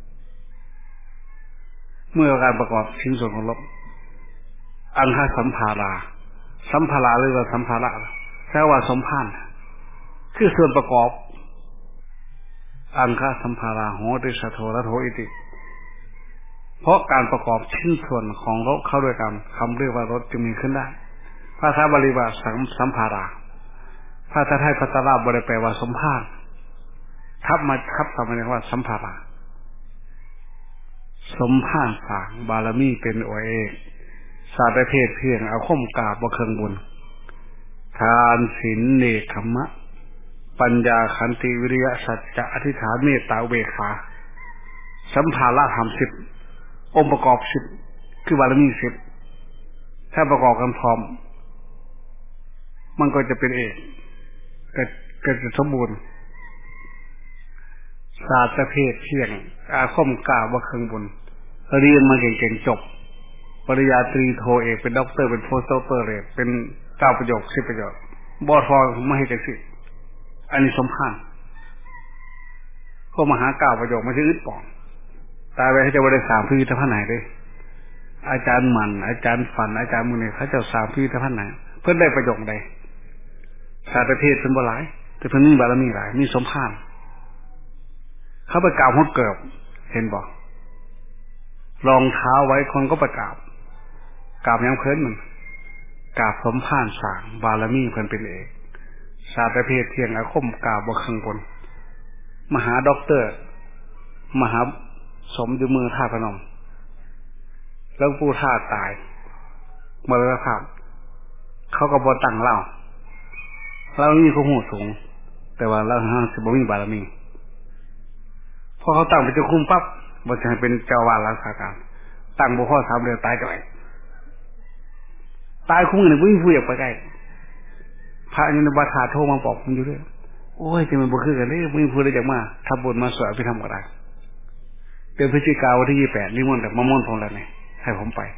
เมื่อการประกอบชิ้นส่วนของรถอังคาสัมภาราหรือว่าสัมภาระแปลว่าสมภารคือส่วนประกอบอังคาสัมภาราโหติสโทระโทอิติเพราะการประกอบชิ้นส่วนของรถเข้าด้วยกันคำเรียกว่ารถจะมีขึ้นได้ภาษาบาลีว่าสัมภาราภาษาไทยภาษาลาวบ่ได้แปลว่าสมภารทับทำมาเรียกว่าสัมภาราสมภารสางบารมีเป็นโอเอกศาสตร์เพศเพียงอาคมกาบ่เคิงบุญทานศีลเนกขมะปัญญาขันติวิริยะสัจจะอธิษฐานเมตตาเวขาสัมภาระธรรม10องค์ประกอบ10คือบารมี10ถ้าประกอบกันพร้อมมันก็จะเป็นเอกก็จะสมบูรณ์ศาสตร์เพศเพียงอาคมกาบ่เคิงบุญเรียนมาเก่งๆจบปริญญาตรีโทเอกเป็นด็อกเตอร์เป็นโพสต์ด็อกเตอร์เลยเป็น9ประโยค10ประโยคบ่พอไม่ให้จังซี่อันนี้สมภารก็มหา9ประโยคมันจะอึดป่องตายไปให้เจ้าบ่ได้3พิพิธภัณฑ์ไหนเด้อาจารย์มันอาจารย์ฝันอาจารย์มื้อนี้เขาเจ้า3พิพิธภัณฑ์ไหนเพิ่นได้ประโยคใดศาสตร์เพศเพิ่นบ่หลายแต่เพิ่นมีบารมีหลายมีสมภารเขาไปกราบหัวเกิบเห็นบ่รองเท้าไว้คนก็ไปกราบยังเพิ่นมันกราบสมภารสางบารมีเพิ่นเป็นเอกศาสตร์เพศเที่ยงอาคมกราบบ่เคิงบุญมหาด็อกเตอร์มหาสมอยู่เมืองท่าพนมแล้วผู้ท่าตายมรณภาพเขาก็บ่ตั้งเล่ามีความรู้สูงแต่ว่าเราสิบ่มีบารมีพอเขาตั้งเป็นเจ้าคุมปั๊บบ่ใช่เป็นเจ้าวาดรักษาการตั้งบ่พอ3เดือนตายจ่อยตายคุ้มนี่บ่มีผู้อยากไปใกล้พระอยู่ในวัดถาโทรมาบอกผมอยู่ด้วยโอ้ยจะมันบ่คือกันเด้บ่มีผู้ใดอยากมาทำบุญมาสวดอภิธรรมก็ได้เดือนพฤศจิกายนวันที่28นิมนต์แต่มาม่อนผมแล้วนี่ให้ผมไป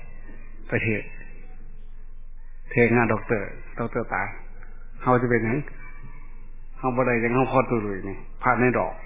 เทงานด็อกเตอร์ตายเฮาจะเป็นหยังเฮาบ่ได้จังเฮาพอตุลุยนี่พระในดอก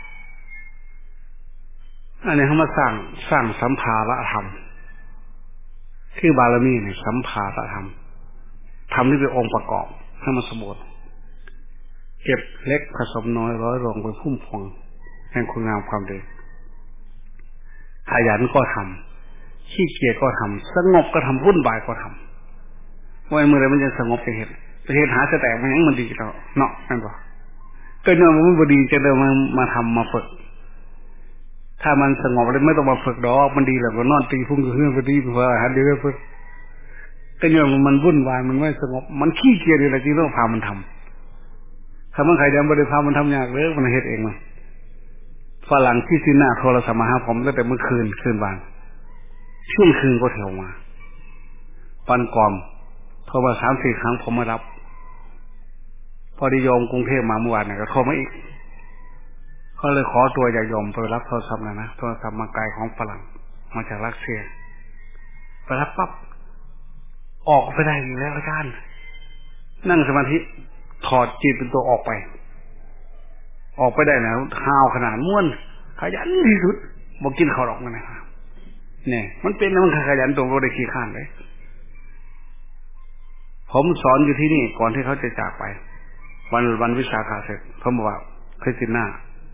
อันนี้เขามาสร้างสัมภาระธรรมคือบารมีเนี่ยสัมภาระธรรมทำที่เป็นองค์ประกอบให้มันสมบูรณ์เก็บเล็กผสมน้อยร้อยรองเป็นพุ่มพวงแห่งคุณงามความดีขยันก็ทำขี้เกียจก็ทำสงบก็ทำวุ่นวายก็ทำว่าเมื่อไรมันจะสงบจะเห็นหาจะแตกมันยังมันดีแล้วเนาะนั่นป่ะก็เนื่องมันบ่ดีจะเดินมาทำมาฝึกถ้ามันสงบเลยไม่ต้องมาฝึกดอกมันดีแล้วก็นอนตีพุ่งอยู่เรื่องพอดีเพราะหาเดี๋ยวเพิ่นก็เนี่ยมันวุ่นวายมันไม่สงบมันขี้เกียจอะไรจริงต้องพามันทำถ้ามันใครจะไม่ได้พามันทำยากเลยมันเฮ็ดเองมันฝรั่งที่ซีน่าโทรศัพท์มาหาผมตั้งแต่เมื่อคืนวานช่วงคืนก็โทรมาปันกอมโทรมา 3-4 ครั้งผมไม่รับพอดีโยมกรุงเทพมาเมื่อวานเนี่ยก็โทรมาอีกก็เลยขอตัวอย่ายอมไปรับโทรศัพท์นะโทรศัพท์มาไกลของฝรั่งมาจากรัสเซียไปรับปั๊บออกไปได้อยู่แล้วอาจารย์นั่งสมาธิถอดจิตเป็นตัวออกไปได้แล้วห้าวขนาดม้วนขยันที่สุดบอกกินข้าวหรอกนะครับเนี่ยมันเป็นมันขยันตรงโรได้ขี้ข้านเลยพผมสอนอยู่ที่นี่ก่อนที่เขาจะจากไปวันวิสาขะเสร็จผมบอกว่าคริสติน่า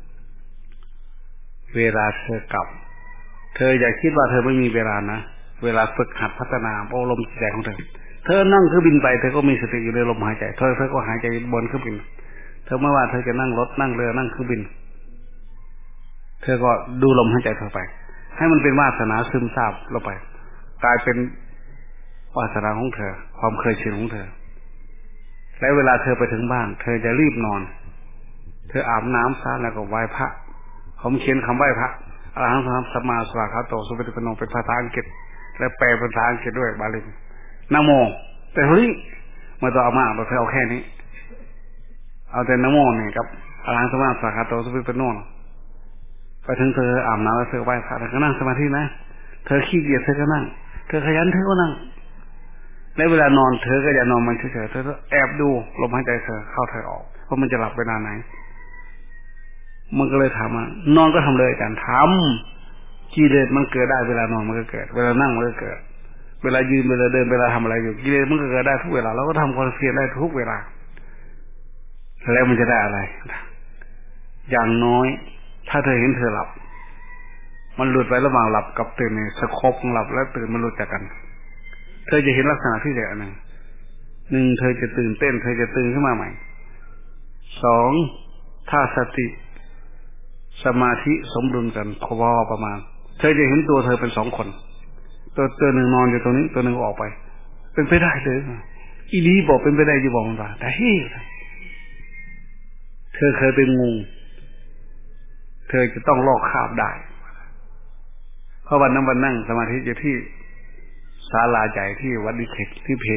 เวลาเธอกลับเธออย่าคิดว่าเธอไม่มีเวลานะเวลาฝึกหัดพัฒนาอบรมจิตใจของเธอนั่งเครื่องบินไปเธอก็มีสติอยู่ในลมหายใจเธอก็หายใจบนเครื่องบินเธอไม่ว่าเธอจะนั่งรถนั่งเรือนั่งเครื่องบินเธอก็ดูลมหายใจเธอไปให้มันเป็นวาสนาซึมซาบลงไปกลายเป็นวาสนาของเธอความเคยชินของเธอและเวลาเธอไปถึงบ้านเธอจะรีบนอนเธออาบน้ำซะแล้วก็ไหว้พระผมเขียนคำไหว้พระอรหังสัมมาสัมพุทธัสสะโตสุปฏิปันโนเป็นภาษาอังกฤษและแปลเป็นภาษาอังกฤษด้วยบาลีนะโมแต่เฮ้ยมาต่อเอามาเราเอาแค่นี้เอาแต่นะโมนี่ครับอรหังสัมมาสัมพุทธัสสะโตสุปฏิปันโนไปถึงเธออาบน้ำแล้วเธอไหว้พระเธอก็นั่งสมาธินะเธอขี้เกียจเธอก็นั่งเธอขยันเธอก็นั่งและเวลานอนเธอก็อย่านอนมันเฉยๆเธอแอบดูลมหายใจเธอเข้าเธอออกเพราะมันจะหลับเวลาไหนมันก็เลยถามนอนก็ทำเลยอาจารย์ทำกิเลสมันเกิดได้เวลานอนมันก็เกิดเวลานั่งมันก็เกิดเวลายืนเวลาเดินเวลาทำอะไรอยู่กิเลสมันก็เกิดได้ทุกเวลาเราก็ทำความเพียรได้ทุกเวลาแล้วมันจะได้อะไรอย่างน้อยถ้าเธอเห็นเธอหลับมันหลุดไประหว่างหลับกับตื่นในสโคปของหลับและตื่นมันหลุดจากกันเธอจะเห็นลักษณะที่เดียวหนึ่งเธอจะตื่นเต้นเธอจะตื่นขึ้นมาใหม่สองถ้าสติสมาธิสมดุลกันพอประมาณเธอจะเห็นตัวเธอเป็นสองคนตัวหนึ่งนอนอยู่ตรงนี้ตัวหนึ่งออกไปเป็นไปได้เลยอีนี้บอกเป็นไปได้อยู่บอกมันว่าแต่เฮ้ยเธอเคยเป็นงูเธอจะต้องลอกคราบได้เพราะวันนั้นวันนั่งสมาธิอยู่ที่ศาลาใหญ่ที่วัดดิเขตที่เพ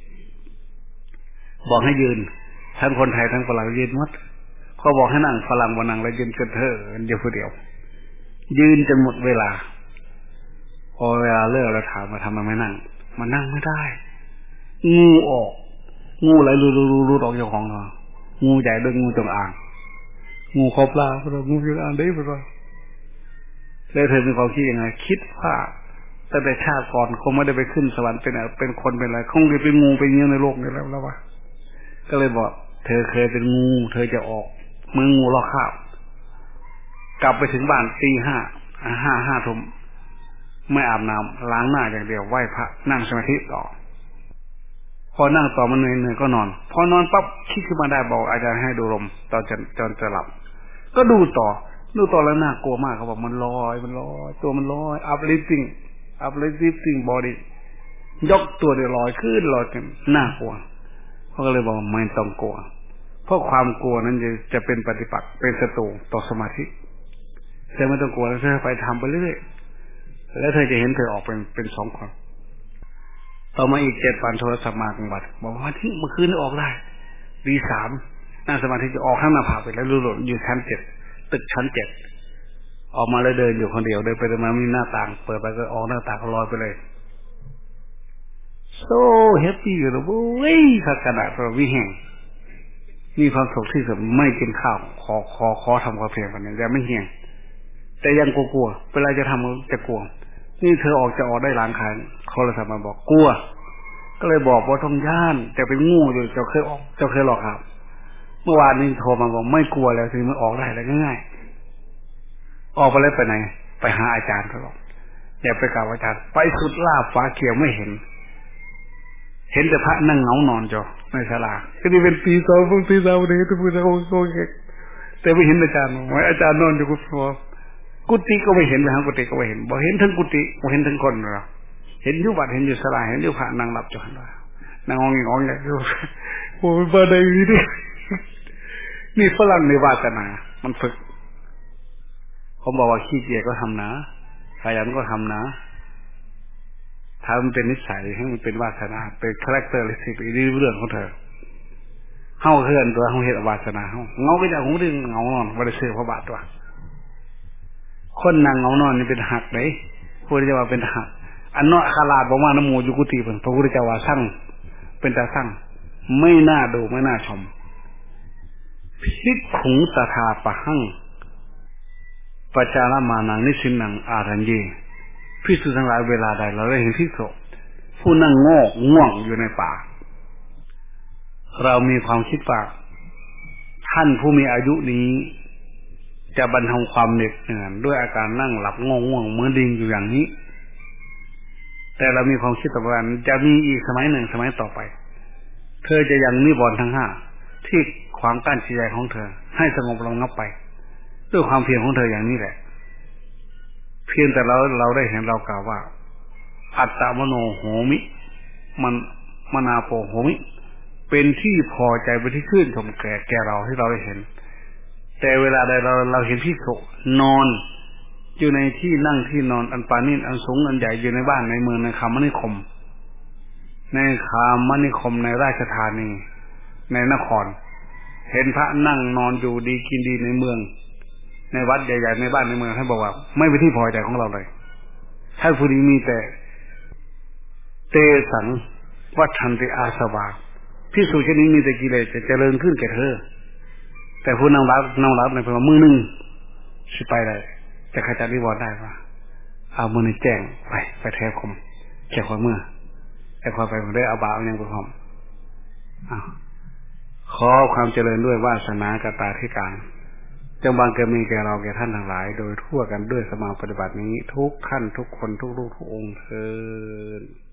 บอกให้ยืนทั้งคนไทยทั้งฝรั่งยืนหมดเขาบอกให้นั่งฝรั่งวันนั่งแล้วยืนกันเถอะเดียวคนเดียวยืนจนหมดเวลาพอเวลาเลิกแล้วถามมาทำไมไม่นั่งมันนั่งไม่ได้งูออกงูไหลรูออกจากของเรางูใหญ่ด้วยงูจงอางงูคอบลาเรางูจงอางได้ปะวะแล้วเธอมีความคิดยังไงคิดว่าตั้งแต่ชาติก่อนคงไม่ได้ไปขึ้นสวรรค์เป็นคนเป็นอะไรคงจะเป็นงูเป็นเงี้ยในโลกนี้แล้ววะก็เลยบอกเธอเคยเป็นงูเธอจะออกมืองูลอกคราบกลับไปถึงบ้านตีห้าทุ่มไม่อาบน้ำล้างหน้าอย่างเดียวไหว้พระนั่งสมาธิต่อพอนั่งต่อมันเหนื่อยก็นอนพอนอนปั๊บคิดขึ้นมาได้บอกอาจารย์ให้ดูลมตอนจะหลับก็ดูต่อแล้วน่ากลัวมากเขาบอกมันลอยตัวมันลอย uplifting body ยกตัวเดียวลอยขึ้นลอยกันน่ากลัวเขาก็เลยบอกไม่ต้องกลัวเพราะความกลัวนั้นจะเป็นปฏิปักษ์เป็นศัตรูต่อสมาธิเธอไม่ต้องกลัวแล้วเธอไปทำไปเรื่อยแล้วเธอจะเห็นเธอออกเป็นสองคนต่อมาอีก7 วันโทรศัพท์มากลางวันบอกว่าที่เมื่อคืนออกได้ตี 3นั่งสมาธิจะออกข้างหน้าผาไปแล้วหลุดอยู่ชั้น 7ตึกชั้น 7ออกมาแล้วเดินอยู่คนเดียวเดินไปเดินมามีหน้าต่างเปิดไปก็ออกหน้าต่างก็ลอยไปเลยโซ่แฮปปี้อยู่นะเว้ยขนาดเราวิแห่งมีความสุขที่สุดไม่กินข้าวขอทำความเพียรกันอย่างแต่ไม่เหี่ยงแต่ยังกลัวเวลาจะทำจะกลัวนี่เธอออกได้หลายครั้งเขาเลยมาบอกกลัวก็เลยบอกว่าต้องย่านแต่เป็นงูอยู่เจ้าเคยหลอกครับเมื่อวานนี้โทรมาบอกไม่กลัวแล้วทีมันออกได้แล้วง่ายๆออกไปแล้วไปไหนไปหาอาจารย์เขาบอกอย่าไปกราบอาจารย์ไปสุดลาบฟ้าเขียวไม่เห็นแต่พระนั่งเหงานอนจอในศาลาก็นี่เป็นตีสองตีสามเลยทุกคนโง่แต่ไม่เห็นอาจารย์ว่าอาจารย์นอนอยู่กุฏิก็ไม่เห็นไปหากุฏิก็ไม่เห็นบอกเห็นทั้งกุฏิบอกเห็นทั้งคนหรอเห็นอยู่วัดเห็นอยู่ศาลาเห็นอยู่พระนั่งหลับจนนั่งงองอย่างนี้โอ้ยบ้าได้ดีดินี่ฝรั่งในวาสนามันฝึกเขาบอกว่าขี้เกียจก็ทำนะขยันก็ทำนะถ้ามันเป็นนิสัยให้มันเป็นวาสนาเป็นคาแรคเตอร์เลยสิเป็นเรื่องของเธอเฮาเคลื่อนตัวเฮาเห็นวาสนาเฮาเงาไปจากหูดึงเงานอนบ่ได้ซื้อพระบาทตัวคนนั่งเงานอนนี่เป็นหักได้พระพุทธเจ้าว่าเป็นหักอันเนาะคาลาดบ่มาน้ำหมูอยู่กุฏิเพิ่นพระพุทธเจ้าว่าสั่งเป็นตาสั่งไม่น่าดูไม่น่าชมภิกขุตถาปะหังปัจจารมานังนิสินังอารัญเยภิกษุทั้งหลายเวลาใดเราได้เห็นภิกษุผู้นั่งง่วงอยู่ในป่าเรามีความคิดว่าท่านผู้มีอายุนี้จะบรรเทาความเหน็ดเหนื่อยด้วยอาการนั่งหลับง่วงเหมือนลิงอยู่อย่างนี้แต่เรามีความคิดว่าจะมีอีกสมัยหนึ่งสมัยต่อไปเธอจะยังนิวรณ์ทั้งห้าที่ขวางกั้นจิตใจของเธอให้สงบระงับไปด้วยความเพียรของเธออย่างนี้แหละเพียงแต่เราได้เห็นเรากล่าวว่าอัตตมโนโหมิมันมนาโปโหมิเป็นที่พอใจเป็นที่ชื่นชมแก่เราที่เราได้เห็นแต่เวลาใดเราเห็นภิกษุนอนอยู่ในที่นั่งที่นอนอันปานิชอันสูงอันใหญ่อยู่ในบ้านในเมืองในคามนิคมในราชธานีในนครเห็นพระนั่งนอนอยู่ดีกินดีในเมืองในวัดใหญ่ๆในบ้านในเมืองท่านบอกว่าไม่เป็นที่พอใจของเราเลยท่านผู้นี้มีแต่เตสังวัฏันติอาสวะภิกษุชนิดนี้มีแต่กิเลสจะเจริญขึ้นแก่เธอแต่ผู้นั่งรับในเพราะว่ามือหนึ่งสิไปได้จะขจัดนิวรณ์ได้ว่าเอามือหนึ่งแจ้งไปแทบคมแก่ความเมื่อแต่ความไปผมได้เอาบาเอายังไปพร้อมขอความเจริญด้วยวาสนากตาธิการจงบังเกิดมีแก่เราแก่ท่านทั้งหลายโดยทั่วกันด้วยสมาปฏิบัตินี้ทุกท่านทุกคนทุกรูปทุกองค์เถิด